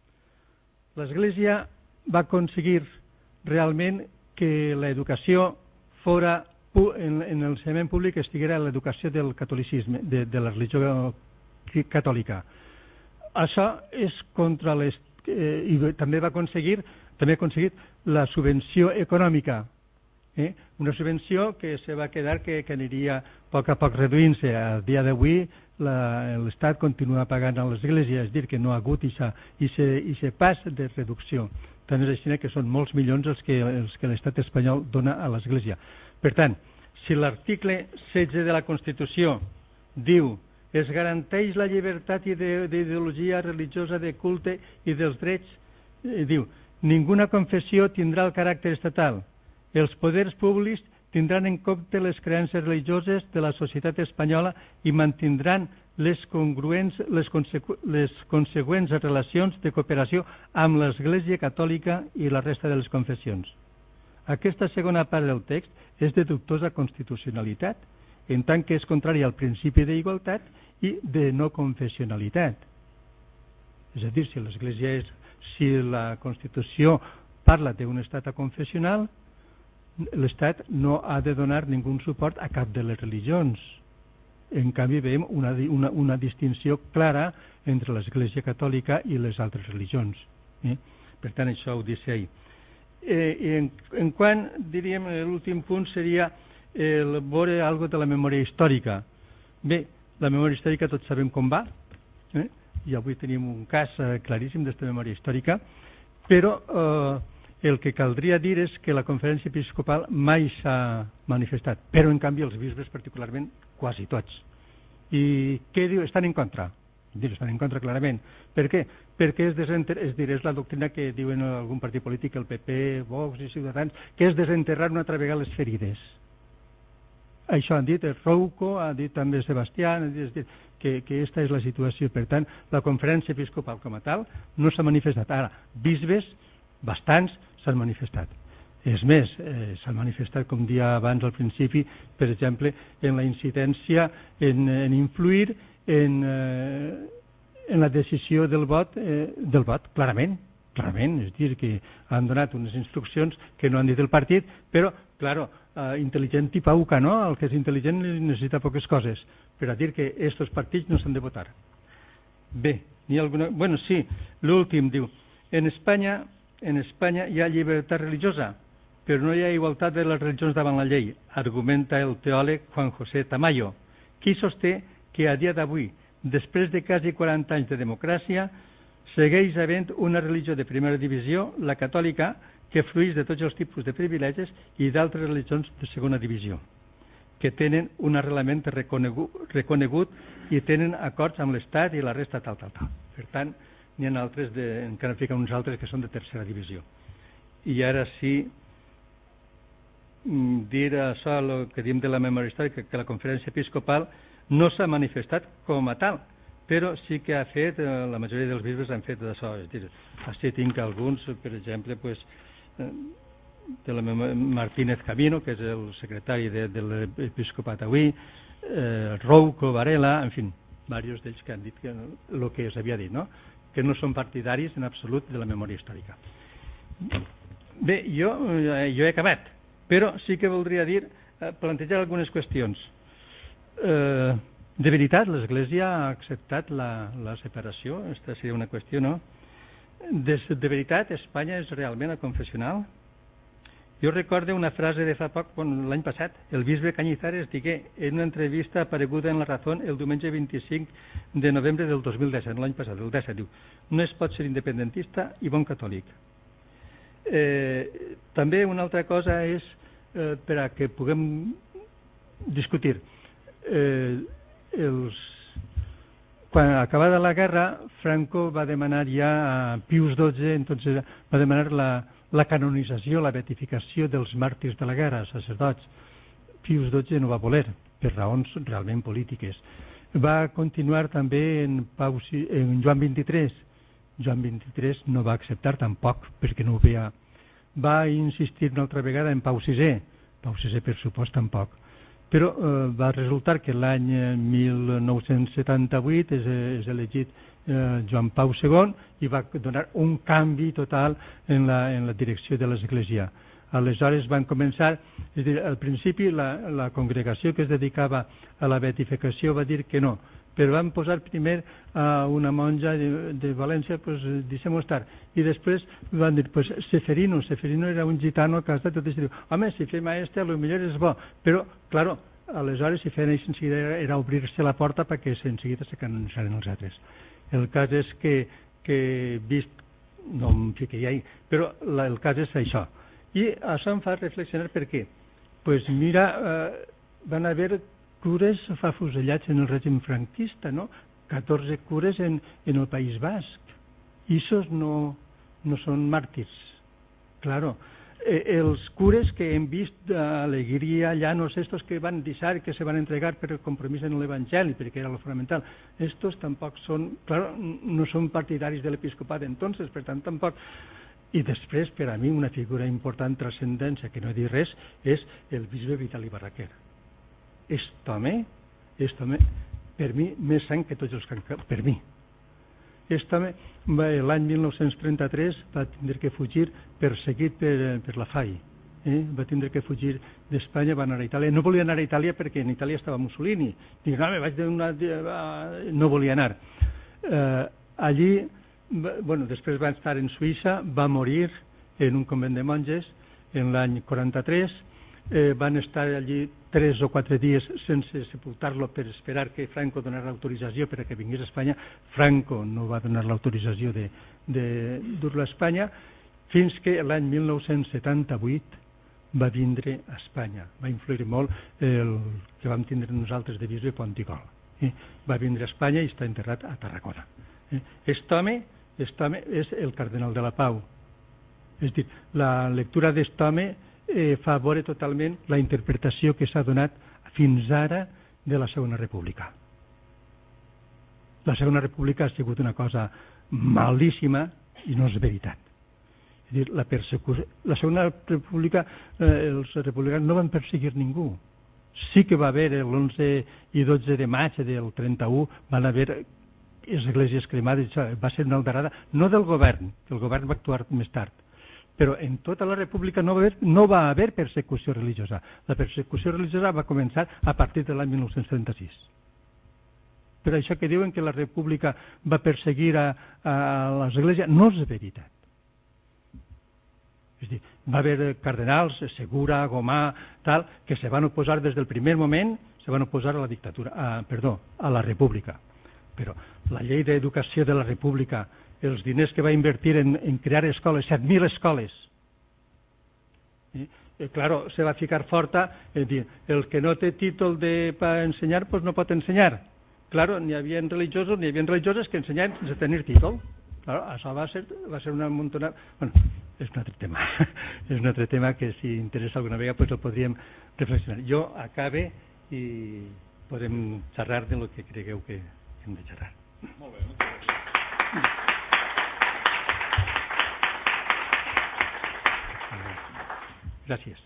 L'Església va aconseguir realment que l'educació fora, en, en el ensenyament públic estiguera l'educació del catolicisme, de, de la religió catòlica. Això és contra les... Eh, i també va aconseguir, també ha aconseguit la subvenció econòmica, eh? Una subvenció que se va quedar que, que aniria a poc a poc reduint-se. A dia d'avui l'Estat continua pagant a l'Església, és dir, que no ha hagut aquest pas de reducció. Tant és així que són molts milions els que, els que l'Estat espanyol dona a l'Església. Per tant, si l'article setze de la Constitució diu es garanteix la llibertat d'ideologia religiosa, de culte i dels drets, eh, diu, ninguna confessió tindrà el caràcter estatal. Els poders públics tindran en compte les creences religioses de la societat espanyola i mantindran les, congruents, les, consequ les consegüents relacions de cooperació amb l'Església Catòlica i la resta de les confessions. Aquesta segona part del text és de dubtosa constitucionalitat, en tant que és contrari al principi d'igualtat i de no confessionalitat. És a dir, si l'Església és, si la Constitució parla d'un estat aconfessional, l'Estat no ha de donar ningú suport a cap de les religions. En canvi, veiem una, una, una distinció clara entre l'Església Catòlica i les altres religions. Eh? Per tant, això ho deixo ahí. Eh, en, en quant, diríem, l'últim punt seria el veure alguna de la memòria històrica. Bé, la memòria històrica tots sabem com va, eh? I avui tenim un cas eh, claríssim d'aquesta memòria històrica, però eh, el que caldria dir és que la conferència episcopal mai s'ha manifestat, però en canvi els bisbes particularment quasi tots. I què diu? Estan en contra. Estan en contra clarament. Per què? Perquè és, és, dir, és la doctrina que diuen algun partit polític, el P P, Vox i Ciutadans, que és desenterrar una altra vegada les ferides. Això han dit el Rouco, ha dit també Sebastià, han dit que, que aquesta és la situació. Per tant, la conferència episcopal com a tal no s'ha manifestat. Ara, bisbes, bastants, s'han manifestat. És més, eh, s'han manifestat, com dia abans al principi, per exemple, en la incidència, en, en influir en, eh, en la decisió del vot, eh, del vot, clarament, clarament, és dir, que han donat unes instruccions que no han dit el partit, però, claro, eh, intel·ligent i pauca, no? El que és intel·ligent necessita poques coses, per a dir que aquests partits no s'han de votar. Bé, n'hi ha alguna... Bueno, sí, l'últim diu, en Espanya en Espanya hi ha llibertat religiosa, però no hi ha igualtat de les religions davant la llei, argumenta el teòleg Juan José Tamayo, qui sosté que a dia d'avui, després de quasi quaranta anys de democràcia, segueix havent una religió de primera divisió, la catòlica, que frueix de tots els tipus de privilegis, i d'altres religions de segona divisió, que tenen un arrelament reconegut, reconegut i tenen acords amb l'Estat i la resta tal, tal, tal. Per tant, n'hi ha altres, de, encara fiquen uns altres que són de tercera divisió. I ara sí, dir això, el que diem de la memòria històrica, que la conferència episcopal no s'ha manifestat com a tal, però sí que ha fet, la majoria dels bisbes han fet d'això. És dir, així tinc alguns, per exemple, pues, de la Martínez Camino, que és el secretari de, de l'episcopat avui, eh, Rouco, Varela, en fi, diversos d'ells que han dit que, el que s'havia dit, no? Que no són partidaris en absolut de la memòria històrica. Bé, jo, jo he acabat, però sí que voldria dir, plantejar algunes qüestions. Eh, de veritat, l'Església ha acceptat la, la separació? Aquesta seria una qüestió, no? De, de veritat, Espanya és realment aconfessional? Jo recordo una frase de fa poc, bueno, l'any passat, el bisbe Cañizares digué en una entrevista apareguda en La Razón el diumenge vint-i-cinc de novembre del dos mil disset, l'any passat, el disset, diu, no es pot ser independentista i bon catòlic. Eh, també una altra cosa és, eh, per a que puguem discutir, eh, els... quan acabada la guerra, Franco va demanar ja a Pius dotze, entonces va demanar la, la canonització, la beatificació dels màrtirs de la guerra, sacerdots. Pius dotze no va voler, per raons realment polítiques. Va continuar també en, Pau, en Joan vint-i-tres. Joan vint-i-tres no va acceptar tampoc, perquè no ho veia. Va insistir una altra vegada en Pau sisè. Pau sisè, per supost, tampoc. Però eh, va resultar que l'any mil nou-cents setanta-vuit és, és elegit eh, Joan Pau segon i va donar un canvi total en la, en la direcció de l'Església. Aleshores van començar, és a dir, al principi la, la congregació que es dedicava a la beatificació va dir que no, però van posar primer a una monja de, de València, pues deixem-ho estar, i després van dir, pues Seferino, Seferino era un gitano que ha estat, tot i dir, home, si fem aquesta, a lo millor és bo, però, claro, aleshores si feien això enseguida era, era obrir-se la porta perquè enseguida se canonitzaren els altres. El cas és que, que vist, no em ficaria ahí, però la, el cas és això. I això em fa reflexionar per què. Pues mira, eh, van haver cures afusellats en el règim franquista, no? catorze cures en, en el País Basc. I aquests no, no són màrtirs. Claro, eh, els cures que hem vist d'Alegria, Llanos, estos que van deixar, que se van entregar per compromís en l'Evangeli, perquè era lo fonamental, estos tampoc són, claro, no són partidaris de l'episcopat entonces, per tant tampoc. I després, per a mi, una figura important, transcendència, que no he dit res, és el bisbe Vitali Barraquer. Aquest home, aquest home, per mi, més sang que tots els que... per mi. Aquest home, l'any mil nou-cents trenta-tres, va tindre que fugir perseguit per, per la F A I. Eh? Va tindre que fugir d'Espanya, va anar a Itàlia. No volia anar a Itàlia perquè en Itàlia estava Mussolini. Dic, no, me vaig d'una... no volia anar. Eh, allí... Bueno, després va estar en Suïssa, va morir en un convent de monges en l'any quaranta-tres, eh, van estar allí tres o quatre dies sense sepultar-lo per esperar que Franco donés l'autorització per a que vingués a Espanya. Franco no va donar l'autorització de, de dur-lo a Espanya, fins que l'any mil nou-cents setanta-vuit va vindre a Espanya. Va influir molt el que vam tindre nosaltres de bisbe Pontigol. Eh? Va vindre a Espanya i està enterrat a Tarragona. Eh? Aquest home, aquest home és el cardenal de la Pau. És dir, la lectura d'aquest home eh, fa veure totalment la interpretació que s'ha donat fins ara de la Segona República. La Segona República ha sigut una cosa malíssima i no és veritat. És dir, la, la Segona República, eh, els republicans no van perseguir ningú. Sí que va haver l'onze i dotze de maig del trenta-u, van haver esglésies cremades, va ser una aldarada, no del govern, el govern va actuar més tard, però en tota la república no va haver, no va haver persecució religiosa. La persecució religiosa va començar a partir de l'any mil nou-cents trenta-sis. Per això que diuen que la república va perseguir a, a l'església, no és veritat. És dir, va haver cardenals, Segura, Gomà, tal, que se van oposar des del primer moment, se van oposar a la dictadura, a, perdó, a la república. Però la llei d'educació de la república, els diners que va invertir en, en crear escoles, set mil escoles, eh? Eh, claro, se va ficar forta, és dir, el que no té títol de, per ensenyar, pues no pot ensenyar. Claro, n'hi havia religiosos, n'hi havia religioses que ensenyaven sense tenir títol. Claro, això va ser, va ser una montona... Bueno, és un altre tema. És un altre tema que si interessa alguna vegada pues el podríem reflexionar. Jo acabe i podem xerrar de lo que cregueu que hem de xerrar. Molt bé, moltes gràcies. Gràcies.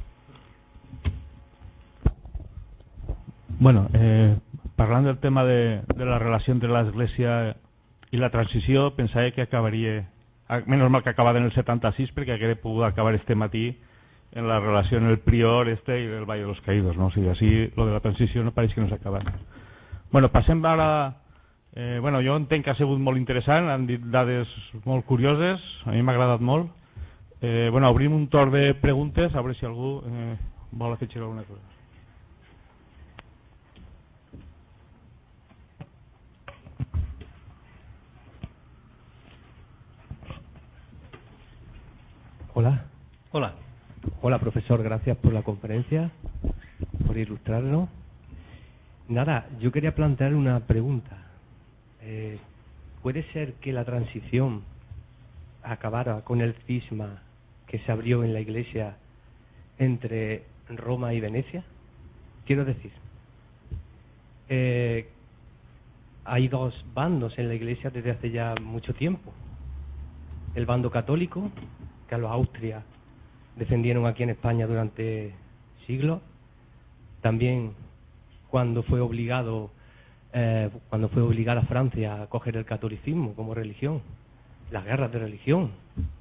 Bueno, eh, parlant del tema de, de la relació entre l'Església i la transició, pensava que acabaria, menys mal que acabava en el setanta-sis, perquè hauria pogut acabar este matí en la relació en el prior este i el Valle de los Caídos, no? O sigui, així lo de la transició no pareix que no s'acaba. Bueno, passem ara... Eh, bueno, jo entenc que ha sigut molt interessant, han dit dades molt curioses, a mi m'ha agradat molt. Eh, bueno, obrim un torn de preguntes, a veure si algú eh, vol afegir alguna cosa. Hola. Hola. Hola, profesor, gracias por la conferencia, por ilustrarnos. Nada, yo quería plantear una pregunta. Eh, ¿Puede ser que la transición acabara con el cisma que se abrió en la Iglesia entre Roma y Venecia? Quiero decir, eh, hay dos bandos en la Iglesia desde hace ya mucho tiempo. El bando católico, que a los Austria defendieron aquí en España durante siglos. También cuando fue obligado eh, cuando fue obligada Francia a coger el catolicismo como religión, las guerras de religión,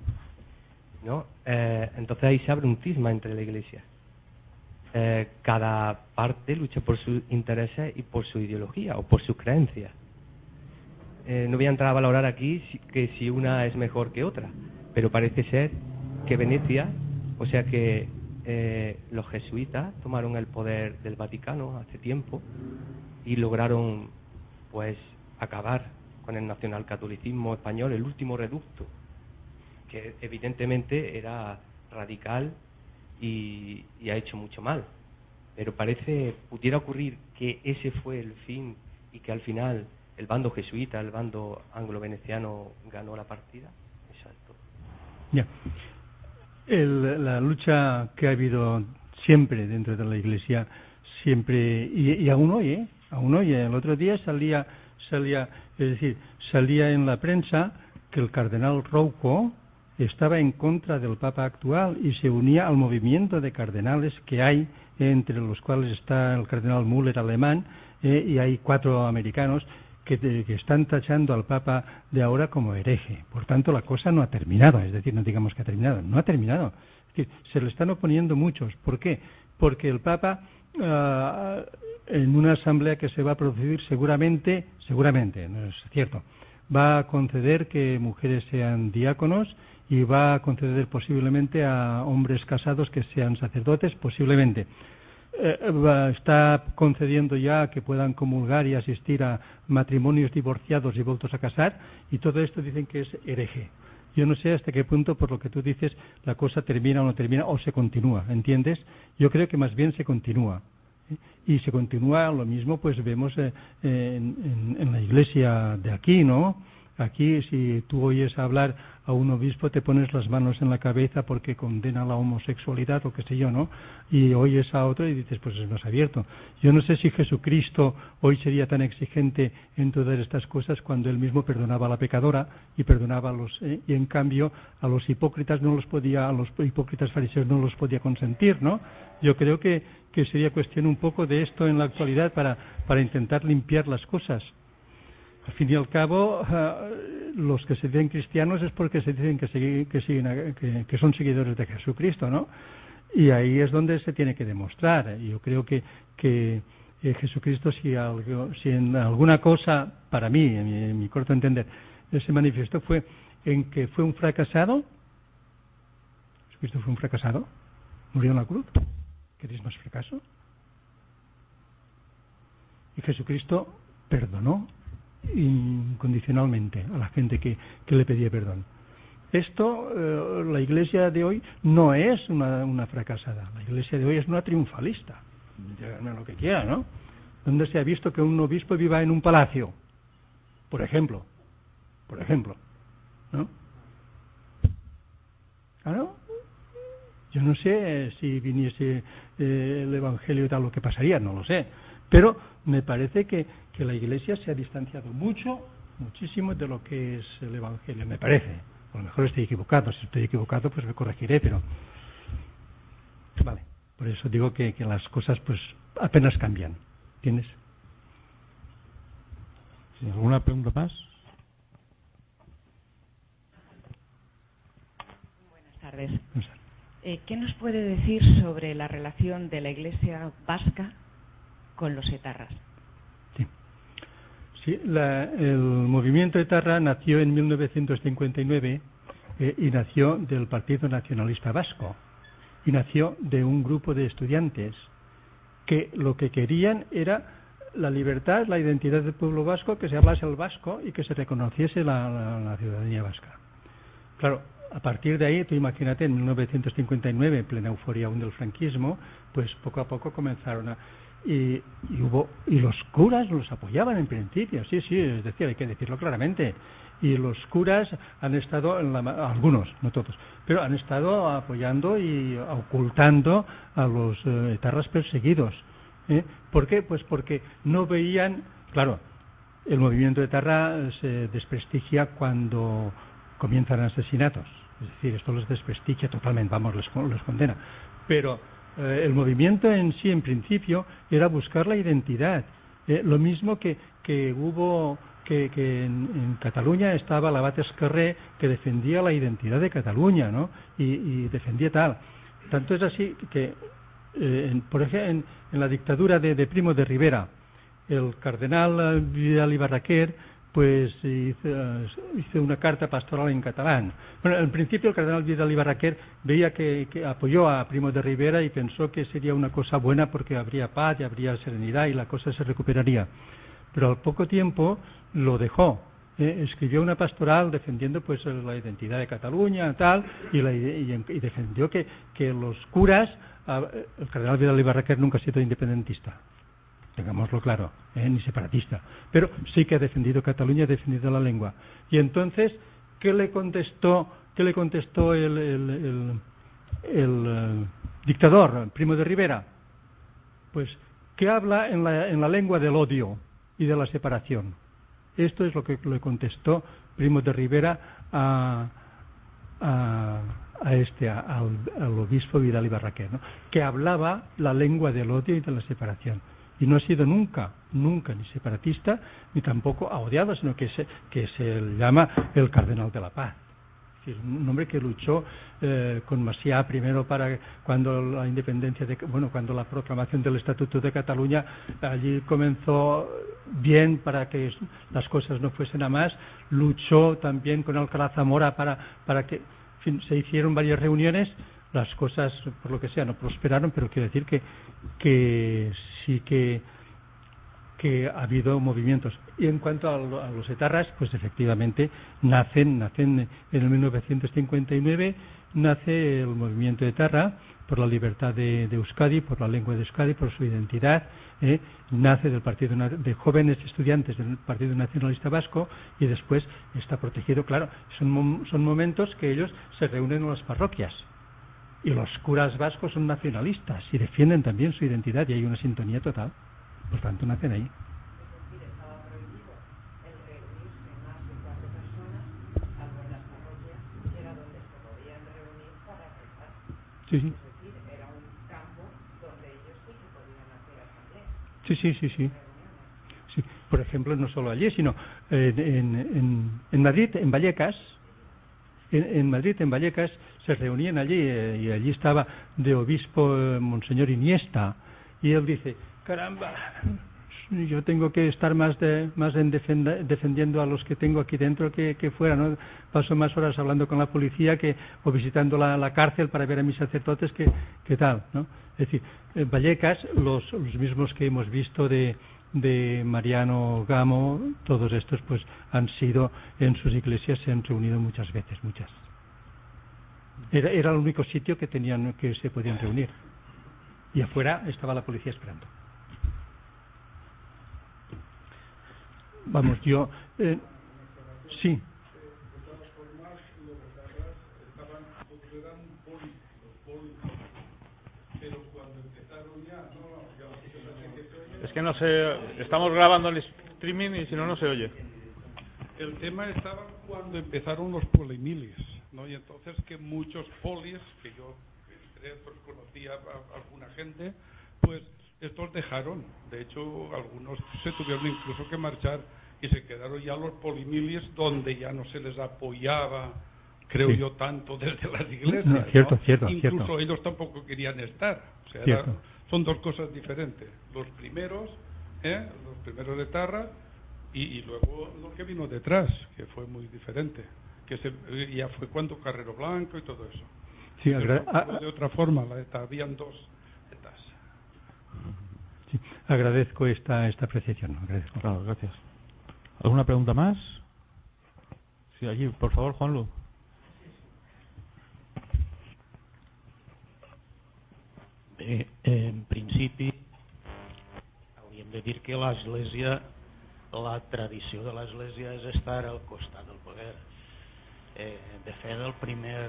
¿no? Eh, entonces ahí se abre un cisma entre la Iglesia. Eh, cada parte lucha por sus intereses y por su ideología o por sus creencias. Eh, no voy a entrar a valorar aquí si, que si una es mejor que otra, pero parece ser que Venecia, o sea que eh, los jesuitas tomaron el poder del Vaticano hace tiempo y lograron pues acabar con el nacionalcatolicismo español, el último reducto, que evidentemente era radical y, y ha hecho mucho mal. Pero parece, pudiera ocurrir que ese fue el fin y que al final el bando jesuita, el bando anglo-veneciano ganó la partida. Exacto. Ya. El, la lucha que ha habido siempre dentro de la Iglesia, siempre, y, y aún hoy, ¿eh? Aún hoy, el otro día salía, salía, es decir, salía en la prensa que el cardenal Rouco estaba en contra del Papa actual y se unía al movimiento de cardenales que hay, entre los cuales está el cardenal Müller alemán, eh, y hay cuatro americanos que, que están tachando al Papa de ahora como hereje. Por tanto, la cosa no ha terminado, es decir, no digamos que ha terminado, no ha terminado. Es decir, se le están oponiendo muchos. ¿Por qué? Porque el Papa, uh, en una asamblea que se va a producir seguramente, seguramente, no es cierto, va a conceder que mujeres sean diáconos y va a conceder posiblemente a hombres casados que sean sacerdotes, posiblemente. Eh, está concediendo ya que puedan comulgar y asistir a matrimonios divorciados y vueltos a casar, y todo esto dicen que es hereje. Yo no sé hasta qué punto, por lo que tú dices, la cosa termina o no termina, o se continúa, ¿entiendes? Yo creo que más bien se continúa. ¿eh? Y se continúa lo mismo, pues vemos eh, en, en, en la iglesia de aquí, ¿no? Aquí, si tú oyes hablar a un obispo, te pones las manos en la cabeza porque condena la homosexualidad o qué sé yo, ¿no? Y oyes a otro y dices, pues es más abierto. Yo no sé si Jesucristo hoy sería tan exigente en todas estas cosas cuando él mismo perdonaba a la pecadora y perdonaba a los... Eh, y en cambio a los hipócritas no los podía, a los hipócritas fariseos no los podía consentir, ¿no? Yo creo que, que sería cuestión un poco de esto en la actualidad para, para intentar limpiar las cosas. Al fin y al cabo, uh, los que se dicen cristianos es porque se dicen que, segui, que, siguen a, que, que son seguidores de Jesucristo, ¿no? Y ahí es donde se tiene que demostrar. Yo creo que, que eh, Jesucristo, si, algo, si en alguna cosa, para mí, en mi, en mi corto entender, se manifestó fue en que fue un fracasado Jesucristo fue un fracasado, murió en la cruz. ¿Queréis más fracaso? Y Jesucristo perdonó incondicionalmente a la gente que, que le pedía perdón. Esto, eh, la iglesia de hoy no es una, una fracasada, la iglesia de hoy es una triunfalista. Díganme lo que quiera, ¿no? ¿Dónde se ha visto que un obispo viva en un palacio? Por ejemplo, por ejemplo, ¿no? ¿Claro? Yo no sé si viniese eh, el Evangelio y tal lo que pasaría, no lo sé. Pero me parece que, que la Iglesia se ha distanciado mucho, muchísimo de lo que es el Evangelio, me parece. A lo mejor estoy equivocado, si estoy equivocado pues me corregiré, pero... Vale, por eso digo que, que las cosas pues apenas cambian. ¿Tienes? ¿Alguna pregunta más? Buenas tardes. Eh, ¿Qué nos puede decir sobre la relación de la Iglesia vasca con los etarras? Sí, sí la, el movimiento etarra nació en mil novecientos cincuenta y nueve eh, y nació del Partido Nacionalista Vasco y nació de un grupo de estudiantes que lo que querían era la libertad, la identidad del pueblo vasco, que se hablase el vasco y que se reconociese la, la, la ciudadanía vasca. Claro, a partir de ahí, tú imagínate, en mil novecientos cincuenta y nueve, en plena euforia aún del franquismo, pues poco a poco comenzaron a... Y, y hubo y los curas los apoyaban en principio, sí, sí, es decir, hay que decirlo claramente. Y los curas han estado, en la, algunos, no todos, pero han estado apoyando y ocultando a los eh, etarras perseguidos. ¿Eh? ¿Por qué? Pues porque no veían, claro, el movimiento etarra se desprestigia cuando comienzan asesinatos, es decir, esto los desprestigia totalmente, vamos, les, les condena, pero eh, el movimiento en sí, en principio, era buscar la identidad, eh, lo mismo que, que hubo, que, que en, en Cataluña estaba l'Abat Esquerré, que defendía la identidad de Cataluña, ¿no? Y, y defendía tal, tanto es así que Eh, en, por ejemplo, en, en la dictadura de, de Primo de Rivera, el cardenal Vidal y Barraquer pues hizo, hizo una carta pastoral en catalán. Bueno, en principio el cardenal Vidal y Barraquer veía que, que apoyó a Primo de Rivera y pensó que sería una cosa buena porque habría paz y habría serenidad y la cosa se recuperaría. Pero al poco tiempo lo dejó. Eh, escribió una pastoral defendiendo pues la identidad de Cataluña tal y, la, y, y defendió que, que los curas, el cardenal Vidal y Barraquer nunca ha sido independentista, tengámoslo claro, eh, ni separatista, pero sí que ha defendido Cataluña, ha defendido la lengua. Y entonces, ¿qué le contestó, qué le contestó el, el, el, el, el dictador Primo de Rivera? Pues que habla en la, en la lengua del odio y de la separación. Esto es lo que le contestó Primo de Rivera a, a, a este, a, al, al obispo Vidal y Barraquer, ¿no? Que hablaba la lengua del odio y de la separación. Y no ha sido nunca, nunca ni separatista, ni tampoco odiado, sino que se, que se llama el cardenal de la paz. Es decir, un hombre que luchó eh, con Macià primero para cuando la independencia, de, bueno, cuando la proclamación del Estatuto de Cataluña, allí comenzó bien para que las cosas no fuesen a más, luchó también con Alcalá Zamora para, para que, en fin, se hicieron varias reuniones. Las cosas, por lo que sea, no prosperaron, pero quiero decir que, que sí que, que ha habido movimientos. Y en cuanto a, lo, a los etarras, pues efectivamente nacen, nacen en el mil novecientos cincuenta y nueve, nace el movimiento etarra por la libertad de, de Euskadi, por la lengua de Euskadi, por su identidad, eh, nace del partido de jóvenes estudiantes del Partido Nacionalista Vasco y después está protegido, claro, son, son momentos que ellos se reúnen en las parroquias. Y los curas vascos son nacionalistas y defienden también su identidad y hay una sintonía total. Por tanto, nacen ahí. Es decir, estaba prohibido el reunirse más de cuatro personas, salvo en las parroquias, y era donde se podían reunir para rezar. Sí, sí. Es decir, era un campo donde ellos sí que podían hacer asambleas. Sí, sí, sí, sí. Sí. Por ejemplo, no solo allí, sino en, en, en, en Madrid, en Vallecas. En, en Madrid, en Vallecas, se reunían allí eh, y allí estaba de obispo eh, Monseñor Iniesta y él dice, caramba, yo tengo que estar más de, más en defenda, defendiendo a los que tengo aquí dentro que, que fuera, ¿no? Paso más horas hablando con la policía que o visitando la, la cárcel para ver a mis sacerdotes que, que tal, ¿no? Es decir, en Vallecas, los, los mismos que hemos visto de, de Mariano Gamo, todos estos pues han sido en sus iglesias, se han reunido muchas veces, muchas. Era, era el único sitio que tenían que se podían reunir. Y afuera estaba la policía esperando. Vamos, yo... Eh, sí. Es que no sé, estamos grabando el streaming y si no, no se oye. El tema estaba cuando empezaron los polimiles, ¿no? Y entonces que muchos polis, que yo entre otros conocía a alguna gente, pues estos dejaron. De hecho, algunos se tuvieron incluso que marchar y se quedaron ya los polimiles donde ya no se les apoyaba, creo sí. yo, tanto desde las iglesias. No, cierto, ¿no? cierto, incluso cierto. ellos tampoco querían estar. O sea, era, son dos cosas diferentes. Los primeros, ¿eh? los primeros de Tarra y, y luego lo que vino detrás, que fue muy diferente. Que se, ya fue cuando Carrero Blanco y todo eso. Sí, agra- de otra forma, la ETA, habían dos ETAs. Sí, agradezco esta, esta apreciación. Agradezco. Claro, gracias. ¿Alguna pregunta más? Sí, allí, por favor, Juanlu. Bé, en principi hauríem de dir que l'Església, la tradició de l'Església és estar al costat del poder. Eh, de fet, el primer,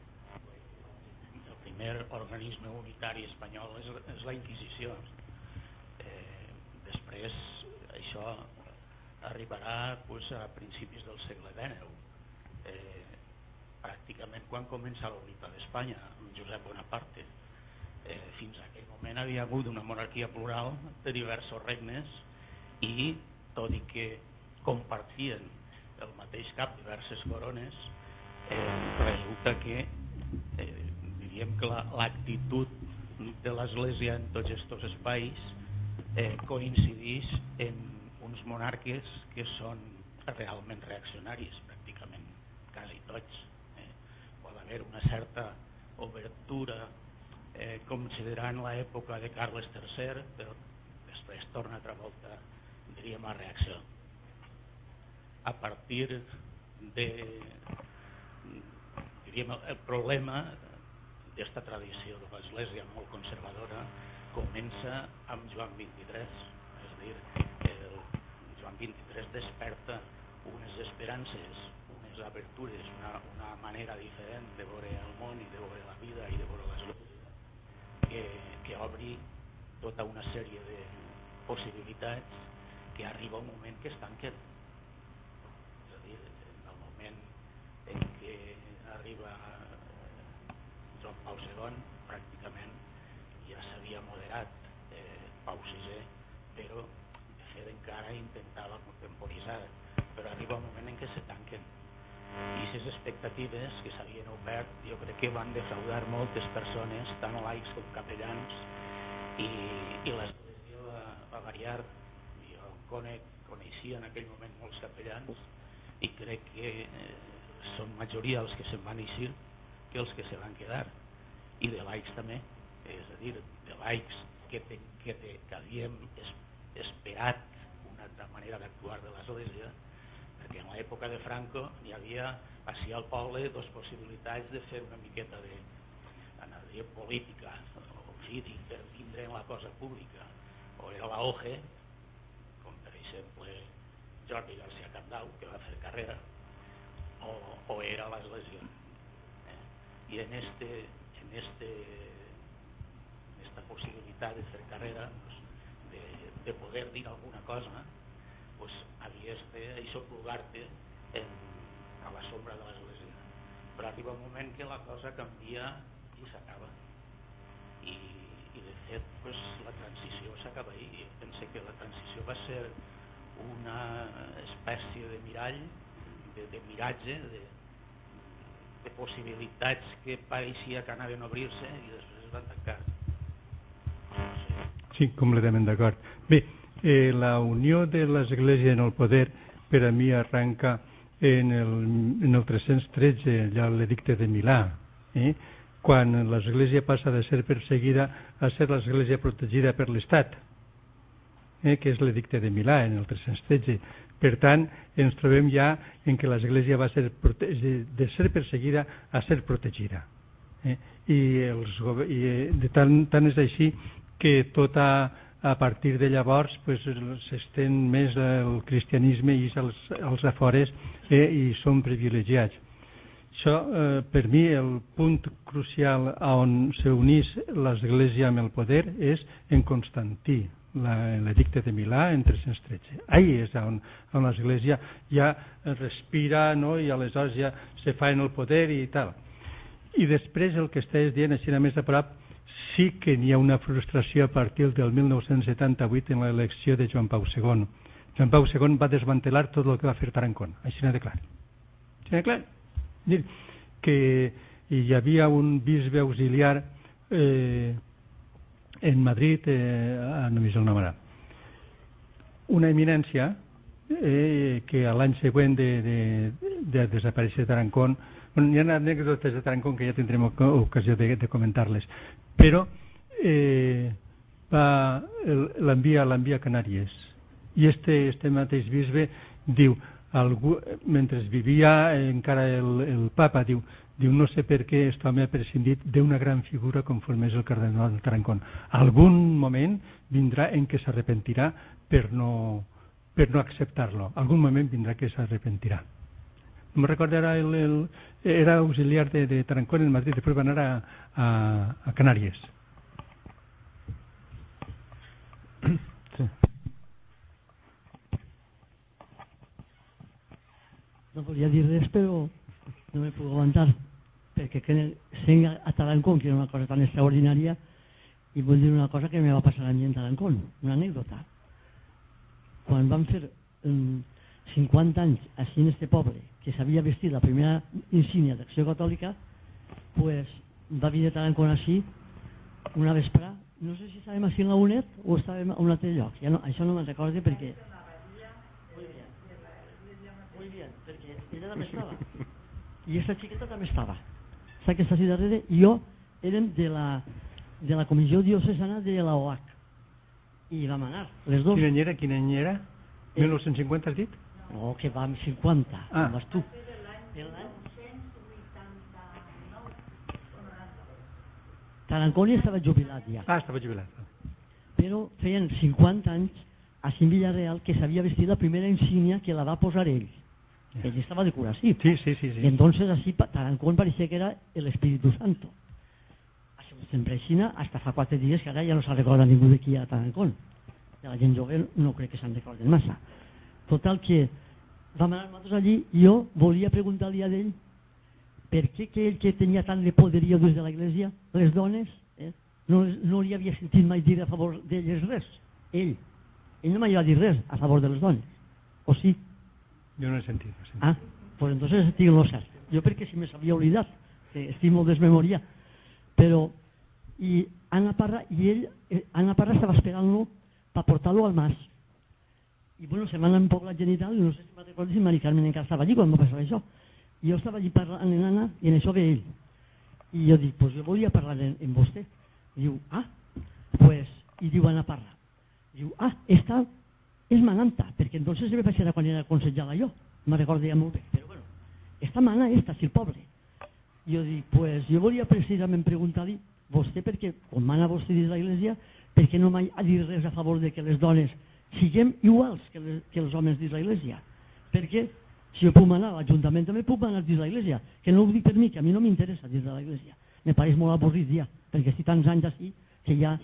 el primer organisme unitari espanyol és, és la Inquisició. Eh, després, això arribarà pues, a principis del segle dinou. Eh, pràcticament quan comença la unitat d'Espanya, amb Josep Bonaparte. Eh, fins a aquell moment havia hagut una monarquia plural de diversos regnes i, tot i que compartien el mateix cap diverses corones, eh, resulta que eh, diríem que l'actitud de l'Església en tots aquests espais eh, coincideix en uns monarques que són realment reaccionaris, pràcticament quasi tots. Eh, pot haver una certa obertura Eh, considerant l'època de Carles tercer, però després torna altra volta, diríem, a reacció. A partir de, diríem, el problema d'esta tradició de l'Església molt conservadora comença amb Joan vint-i-tres, és a dir, el Joan vint-i-tres desperta unes esperances, unes abertures, una, una manera diferent de veure el món i de veure la vida i de veure l'Església, Que, que obri tota una sèrie de possibilitats que arriba un moment que es tanquen. És a dir, en el moment en què arriba Joan Pau segon, pràcticament ja s'havia moderat eh, Pau sisè, però de fet encara intentava contemporitzar, però arriba un moment en què se tanquen. I aquestes expectatives que s'havien obert jo crec que van defraudar moltes persones, tant laics com capellans, i, i l'Església va, va variar. Jo conec, coneixia en aquell moment molts capellans i crec que eh, són majoria els que se'n van eixir que els que se van quedar, i de laics també, és a dir, de laics que, te, que, te, que havíem es, esperat una altra manera d'actuar de l'Església, perquè en l'època de Franco hi havia així al poble dues possibilitats de fer una miqueta de, de política o sí, d'intervindre en la cosa pública. O era la O G, com per exemple Jordi García Candau, que va fer carrera, o, o era l'Església. Eh? I en este, en este, en esta possibilitat de fer carrera, pues, de, de poder dir alguna cosa, pues havies d'aixoplugar-te a la sombra de l'Església. Però arriba un moment que la cosa canvia i s'acaba. I, i de fet pues, la transició s'acaba ahí. Jo penso que la transició va ser una espècie de mirall, de, de miratge, de, de possibilitats que pareixia que anaven a obrir-se i després es van tancar. Sí, completament d'acord. Bé, eh, la unió de l'Església en el poder per a mi arranca en el, en el tres-cents tretze, allà l'edicte de Milà, eh? quan l'Església passa de ser perseguida a ser l'Església protegida per l'Estat, eh? que és l'edicte de Milà en el tres-cents tretze. Per tant, ens trobem ja en què l'Església va ser de ser perseguida a ser protegida. Eh? I, els, i de tant, tant és així que tota, a partir de llavors pues, s'estén més el cristianisme i els, els afores eh, i són privilegiats. Això, eh, per mi, el punt crucial on s'unís l'Església amb el poder és en Constantí, l'edicte de Milà en tres-cents tretze. Ahí és on, on l'Església ja respira, no? I aleshores ja se fa en el poder i tal. I després el que estàs dient, així a més a prop, sí que n'hi ha una frustració a partir del mil nou-cents setanta-vuit en l'elecció de Joan Pau segon. Joan Pau segon va desmantelar tot el que va fer Tarancón, així de clar. Així de clar. Dir que hi havia un bisbe auxiliar eh, en Madrid, eh, no m'he vist el nom ara, una eminència eh, que a l'any següent de, de, de desaparèixer Tarancón, bueno, hi ha anècdotes de Tarancón que ja tindrem ocasió de, de comentar-les, però eh, l'envia l'envia a Canàries, i este, este mateix bisbe diu, algú, mentre vivia encara el, el papa, diu, diu no sé per què aquest home ha prescindit d'una gran figura conforme és el cardenal Tarancón. Algun moment vindrà en què s'arrepentirà per no, per no acceptar-lo. Algun moment vindrà que s'arrepentirà. No me recordo, era, el, el, era auxiliar de, de Tarancón en Madrid, després va anar a, a, a Canàries. Sí. No volia dir res, però no me puc aguantar, perquè sent a Tarancón, que era una cosa tan extraordinària, i vull dir una cosa que me va passar a mi en Tarancón, una anècdota. Quan van fer um, cinquanta anys així en este poble, que s'havia vestit la primera insígnia d'Acció Catòlica, pues va venir a Tarancón així, una vesprà, no sé si estàvem així en la UNED o estàvem a un altre lloc, ja no, això no me'n recordo perquè... Muy bien, perquè ella també estava. I aquesta xiqueta també estava. Saps que està així darrere? I jo érem de la, de la comissió diocesana de la O H. I vam anar, les dues. Quin any era? Quin any era? mil nou-cents cinquanta has dit? No, que va amb cinquanta, ah. vas tu. Tarancón estava jubilat ja. Ah, estava jubilat. Però feien cinquanta anys a Cim Villarreal que s'havia vestit la primera insígnia que la va posar ell. Yeah. Ell estava de cura, sí. Sí, sí, sí, sí. Y entonces así Tarancón parecía que era el Espíritu Santo. Ha sigut sempre així, hasta fa quatre dies que ara ja no se'n recorda ningú de qui era Tarancón. De la gent jove no crec que se'n recorden massa. Total que vam anar nosaltres allí i jo volia preguntar-li a ell per què que ell que tenia tant de poderia des de l'església, les dones, eh, no, no li havia sentit mai dir a favor d'elles res. Ell. Ell no m'ha dit res a favor de les dones. O sí? Jo no he sentit. No he sentit. Ah, pues entonces estic en lo cert. Jo perquè si me s'havia oblidat, que estic molt desmemoriat. Però, i Anna Parra, i ell, eh, Anna Parra estava esperant-lo per portar-lo al mas. I bueno, se m'han un poc la genital, i no sé si me'n recordo si Mari Carmen encara estava allí quan va passar això. I jo estava allí parlant amb Anna, i en això ve ell. I jo dic, pues jo volia parlar amb vostè. I diu, ah, pues, i diu Anna Parra, diu, ah, esta és mananta, perquè entonces se me passarà quan era aconsellada jo, me recordo ja molt bé, però bueno, esta mana esta, si el poble. I jo dic, pues jo volia precisament preguntar-li, vostè, perquè com mana vostè dins l'església, per què no mai ha dit res a favor de que les dones siguem iguals que, les, que els homes dins l'església? Perquè si jo puc manar a l'Ajuntament també puc manar dins l'església, que no ho dic per mi, que a mi no m'interessa dins de l'església, me pareix molt avorrit ja, perquè estic tants anys així que ja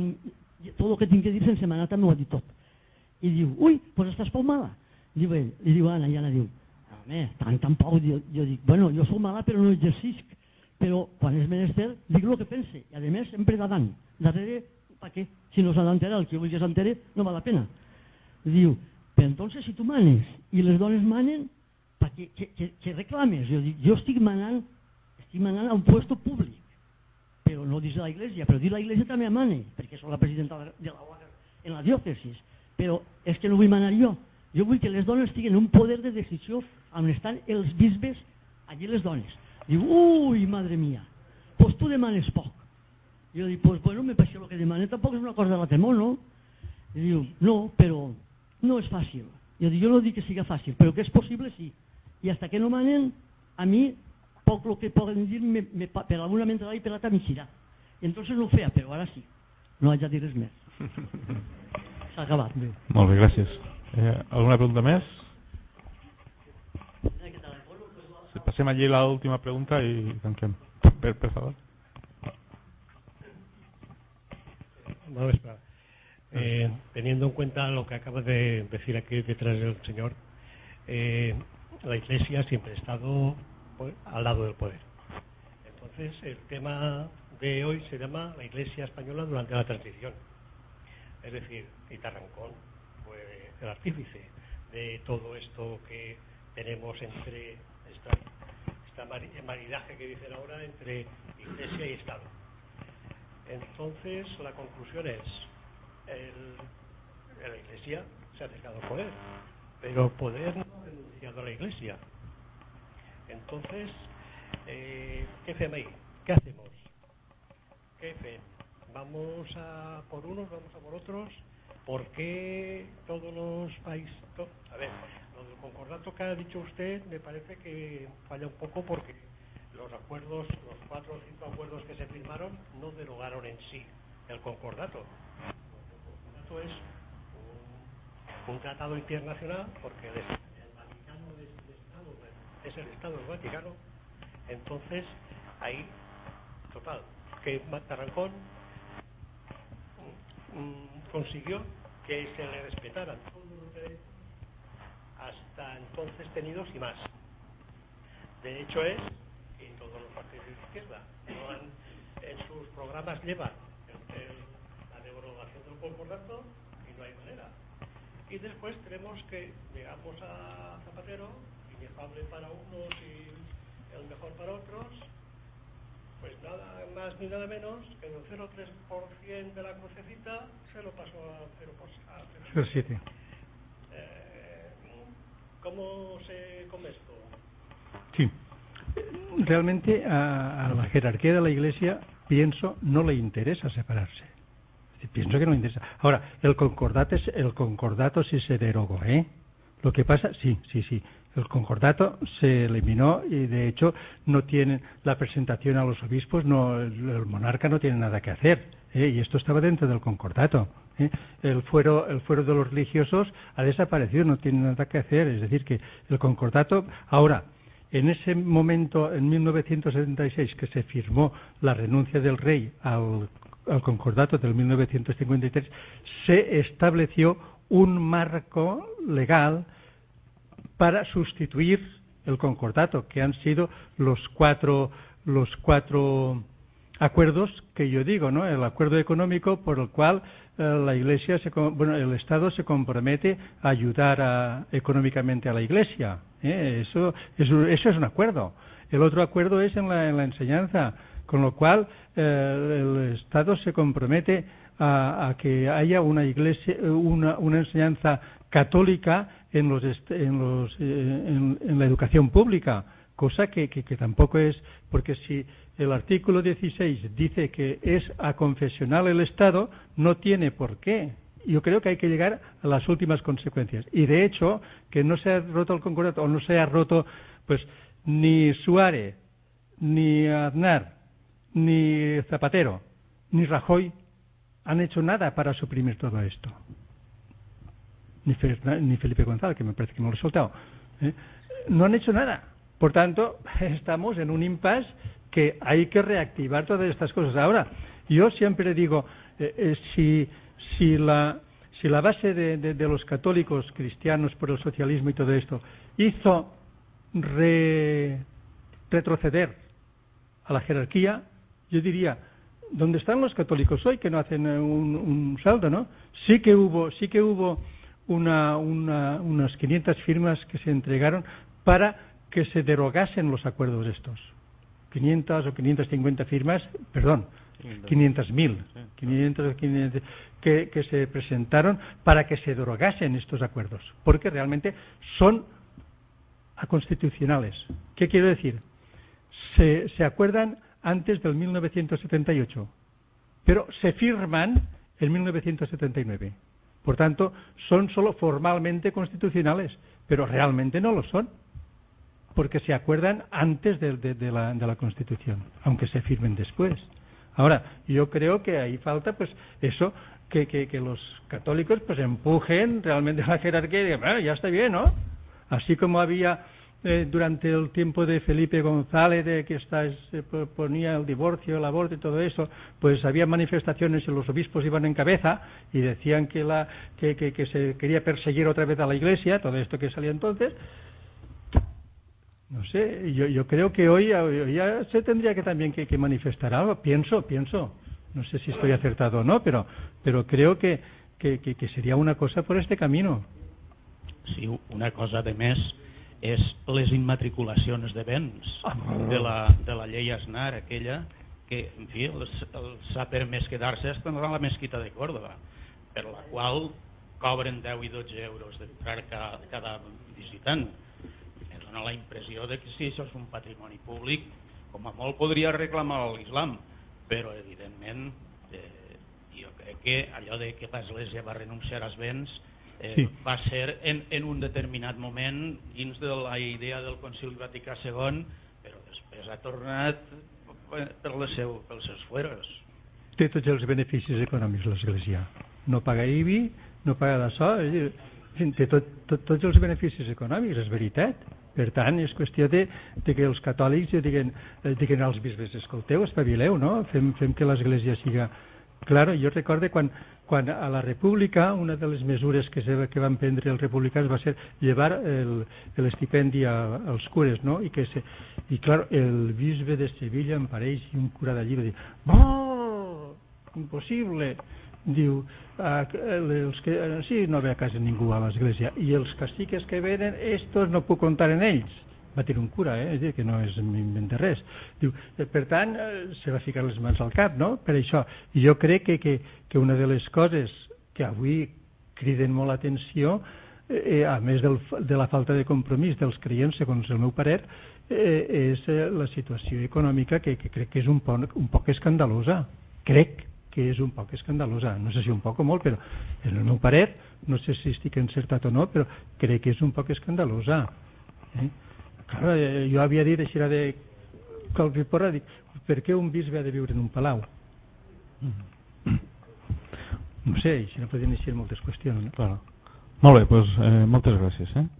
tot el que tinc que dir sense manar també ho ha dit tot. I diu, ui, pues estàs poc mala. Diu ell, i diu Anna, i Anna diu, home, tant, tant poc. Jo, jo dic, bueno, jo soc mala però no exercisc, però quan és menester dic el que pense, i a més sempre davant, darrere, per què? Si no s'ha d'enterar, el que vulgui s'entere no val la pena. Diu, però entonces si tu manes i les dones manen, per què que, que, que reclames? Jo dic, jo estic manant, estic manant a un puesto públic, però no dins de la iglesia, però dins de la iglesia també mane, perquè soc la presidenta de la O A G en la diòcesis. però és que no vull manar jo. Jo vull que les dones tinguin un poder de decisió on estan els bisbes, allí les dones. Diu, ui, madre mia, pues tu demanes poc. Jo dic, pues bueno, me passa el que demane, tampoc és una cosa de la temor, no? I diu, no, però no és fàcil. Jo dic, jo no dic que siga fàcil, però que és possible, sí. I hasta que no manen, a mi, poc el que poden dir, me, me, per alguna mentalada i per l'altra m'ixirà. I entonces no ho feia, però ara sí. No haig de dir res més. S'ha acabat. Bé. Molt bé, gràcies. Eh, alguna pregunta més? Sí, passem allí la última pregunta i tanquem. Per, per favor. Buenas vespre. Eh, teniendo en cuenta lo que acaba de decir aquí detrás del señor, eh, la Iglesia siempre ha estado pues, al lado del poder. Entonces, el tema de hoy se llama la Iglesia española durante la transición. Es decir, y Tarancón fue el artífice de todo esto que tenemos entre esta, esta maridaje que dicen ahora entre Iglesia y Estado. Entonces, la conclusión es, el, la Iglesia se ha acercado al poder, pero el poder no ha renunciado a la Iglesia. Entonces, eh, ¿qué hacemos ahí? ¿Qué hacemos? ¿Qué hacemos? ¿Vamos a por unos, vamos a por otros? ¿Por qué todos los países? To, a ver, lo del concordato que ha dicho usted me parece que falla un poco porque los acuerdos, los cuatro o cinco acuerdos que se firmaron no derogaron en sí el concordato. El concordato es un, un tratado internacional porque el, el Vaticano es el Estado, es el Estado del Vaticano. Entonces, ahí, total, que Tarancón mm, consiguió que se le respetaran todos los derechos hasta entonces tenidos y más. De hecho es que todos los partidos de izquierda no han, en sus programas llevan el, el, la derogación del concordato y no hay manera. Y después tenemos que llegamos a Zapatero, inefable para unos y el mejor para otros, pues nada más ni nada menos que el cero coma tres por ciento de la crucecita se lo pasó a cero por ciento. Eh, ¿Cómo se come esto? Sí. Realmente a, a la jerarquía de la Iglesia, pienso, no le interesa separarse. Pienso que no le interesa. Ahora, el concordato, es, el concordato sí se derogó, ¿eh? Lo que pasa, sí, sí, sí. El concordato se eliminó y de hecho no tienen la presentación a los obispos, no, el, el monarca no tiene nada que hacer, ¿eh? Y esto estaba dentro del concordato, ¿eh? El fuero, el fuero de los religiosos ha desaparecido, no tiene nada que hacer, es decir que el concordato, ahora, en ese momento, en mil novecientos setenta y seis, que se firmó la renuncia del rey al, al concordato del mil novecientos cincuenta y tres, se estableció un marco legal para sustituir el concordato, que han sido los cuatro los cuatro acuerdos que yo digo, ¿no? El acuerdo económico por el cual eh, la Iglesia, se, bueno, el Estado se compromete a ayudar a, económicamente a la Iglesia, ¿eh? Eso, eso, eso es un acuerdo. El otro acuerdo es en la, en la enseñanza, con lo cual eh, el Estado se compromete a, a que haya una Iglesia, una, una enseñanza católica en los en los eh, en, en la educación pública, cosa que, que, que tampoco es, porque si el artículo dieciséis dice que es aconfesional el Estado, no tiene por qué. Yo creo que hay que llegar a las últimas consecuencias. Y de hecho, que no se ha roto el concordato o no se ha roto, pues ni Suárez, ni Aznar, ni Zapatero, ni Rajoy han hecho nada para suprimir todo esto. Ni Felipe González, que me parece que me lo he soltado, ¿eh? No han hecho nada. Por tanto, estamos en un impasse que hay que reactivar todas estas cosas. Ahora, yo siempre digo, eh, eh, si, si, la, si la base de, de, de los católicos cristianos por el socialismo y todo esto hizo re, retroceder a la jerarquía, yo diría, ¿dónde están los católicos hoy que no hacen un, un salto, no? Sí que hubo, sí que hubo Una, una, unas quinientas firmas que se entregaron para que se derogasen los acuerdos estos. quinientas o quinientas cincuenta firmas, perdón, quinientas mil, quinientos, quinientos, que, que se presentaron para que se derogasen estos acuerdos, porque realmente son aconstitucionales. ¿Qué quiero decir? Se, se acuerdan antes del mil novecientos setenta y ocho, pero se firman en mil novecientos setenta y nueve. Por tanto, son solo formalmente constitucionales, pero realmente no lo son, porque se acuerdan antes de, de, de, la, de la Constitución, aunque se firmen después. Ahora, yo creo que ahí falta pues eso, que, que, que los católicos pues empujen realmente a la jerarquía y digan, bueno, ya está bien, ¿no? Así como había eh, durante el tiempo de Felipe González, de que está, se ponía el divorcio, el aborto y todo eso, pues había manifestaciones y los obispos iban en cabeza y decían que, la, que, que, que se quería perseguir otra vez a la Iglesia, todo esto que salía entonces. No sé, yo, yo creo que hoy, hoy ya se tendría que también que, que manifestar algo, pienso, pienso, no sé si estoy acertado o no, pero, pero creo que, que, que, que sería una cosa por este camino. Sí, una cosa de més és les immatriculacions de béns de la, de la llei Aznar, aquella que, en fi, els, els ha permès quedar-se hasta a la mesquita de Córdoba, per la qual cobren deu i dotze euros d'entrar cada, cada visitant. Me dona la impressió de que si això és un patrimoni públic, com a molt podria reclamar l'Islam, però evidentment eh, jo crec que allò de que l'Església va renunciar als béns Eh, sí. va ser en, en un determinat moment dins de la idea del Concili Vaticà segon, però després ha tornat per les seu, pels seus fueros. Té tots els beneficis econòmics l'Església, no paga I B I, no paga d'això, té tot, tot, tots els beneficis econòmics, és veritat. Per tant, és qüestió de, de que els catòlics diguen, diguen als bisbes, escolteu, espavileu, no? Fem, fem que l'Església siga... Claro, jo recordo quan, quan a la República una de les mesures que, se, que van prendre els republicans va ser llevar l'estipendi als cures, no? I, que se, i clar, el bisbe de Sevilla em pareix i un cura d'allí va dir, oh, impossible, diu, ah, els que, sí, no ve a casa ningú a l'església i els caciques que venen, estos no puc comptar en ells. Va tenir un cura, eh? És dir, que no és invent de res. Diu, per tant, se va ficar les mans al cap, no?, per això. I jo crec que, que, que una de les coses que avui criden molt l'atenció, eh, a més del, de la falta de compromís dels creients, segons el meu parer, eh, és la situació econòmica que, que crec que és un poc, un poc escandalosa. Crec que és un poc escandalosa. No sé si un poc o molt, però en el meu parer, no sé si estic encertat o no, però crec que és un poc escandalosa. Eh? Clar, jo havia dit així de qualque porra, dic, per què un bisbe ha de viure en un palau? No sé, així no podien eixir moltes qüestions, no? Claro. Molt bé, doncs eh, moltes gràcies. Eh?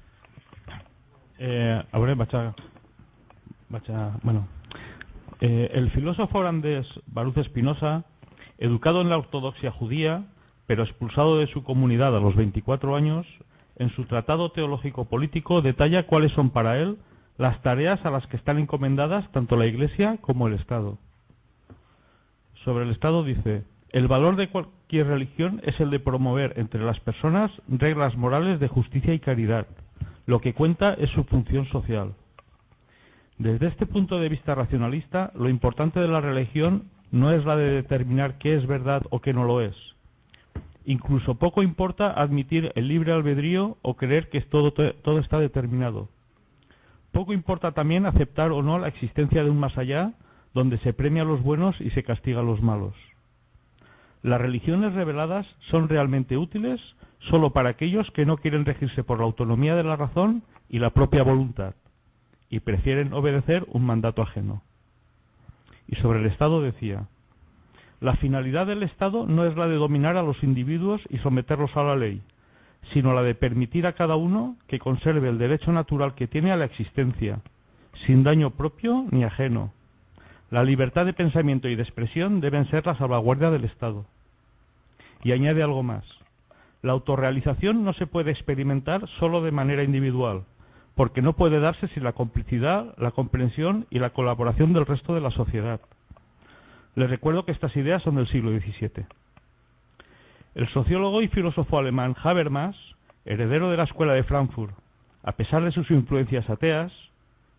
Eh, a veure, vaig a... Vaig a bueno. eh, el filósofo holandés Baruch Spinoza, educado en la ortodoxia judía, pero expulsado de su comunidad a los veinticuatro años, en su tratado teológico político detalla cuáles son para él las tareas a las que están encomendadas tanto la Iglesia como el Estado. Sobre el Estado dice, el valor de cualquier religión es el de promover entre las personas reglas morales de justicia y caridad. Lo que cuenta es su función social. Desde este punto de vista racionalista, lo importante de la religión no es la de determinar qué es verdad o qué no lo es. Incluso poco importa admitir el libre albedrío o creer que todo, todo está determinado. Poco importa también aceptar o no la existencia de un más allá, donde se premia a los buenos y se castiga a los malos. Las religiones reveladas son realmente útiles solo para aquellos que no quieren regirse por la autonomía de la razón y la propia voluntad, y prefieren obedecer un mandato ajeno. Y sobre el Estado decía, la finalidad del Estado no es la de dominar a los individuos y someterlos a la ley, sino la de permitir a cada uno que conserve el derecho natural que tiene a la existencia, sin daño propio ni ajeno. La libertad de pensamiento y de expresión deben ser la salvaguardia del Estado. Y añade algo más. La autorrealización no se puede experimentar solo de manera individual, porque no puede darse sin la complicidad, la comprensión y la colaboración del resto de la sociedad. Les recuerdo que estas ideas son del siglo diecisiete. El sociólogo y filósofo alemán Habermas, heredero de la escuela de Frankfurt, a pesar de sus influencias ateas,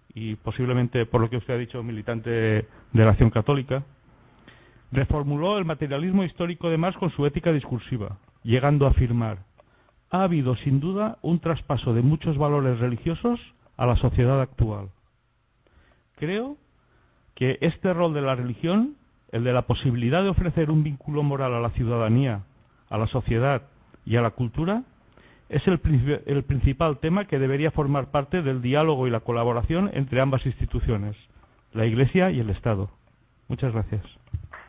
y posiblemente, por lo que usted ha dicho, militante de la Acción Católica, reformuló el materialismo histórico de Marx con su ética discursiva, llegando a afirmar: ha habido sin duda un traspaso de muchos valores religiosos a la sociedad actual. Creo que este rol de la religión, el de la posibilidad de ofrecer un vínculo moral a la ciudadanía, a la sociedad y a la cultura, es el, el principal tema que debería formar parte del diálogo y la colaboración entre ambas instituciones, la Iglesia y el Estado. Muchas gracias.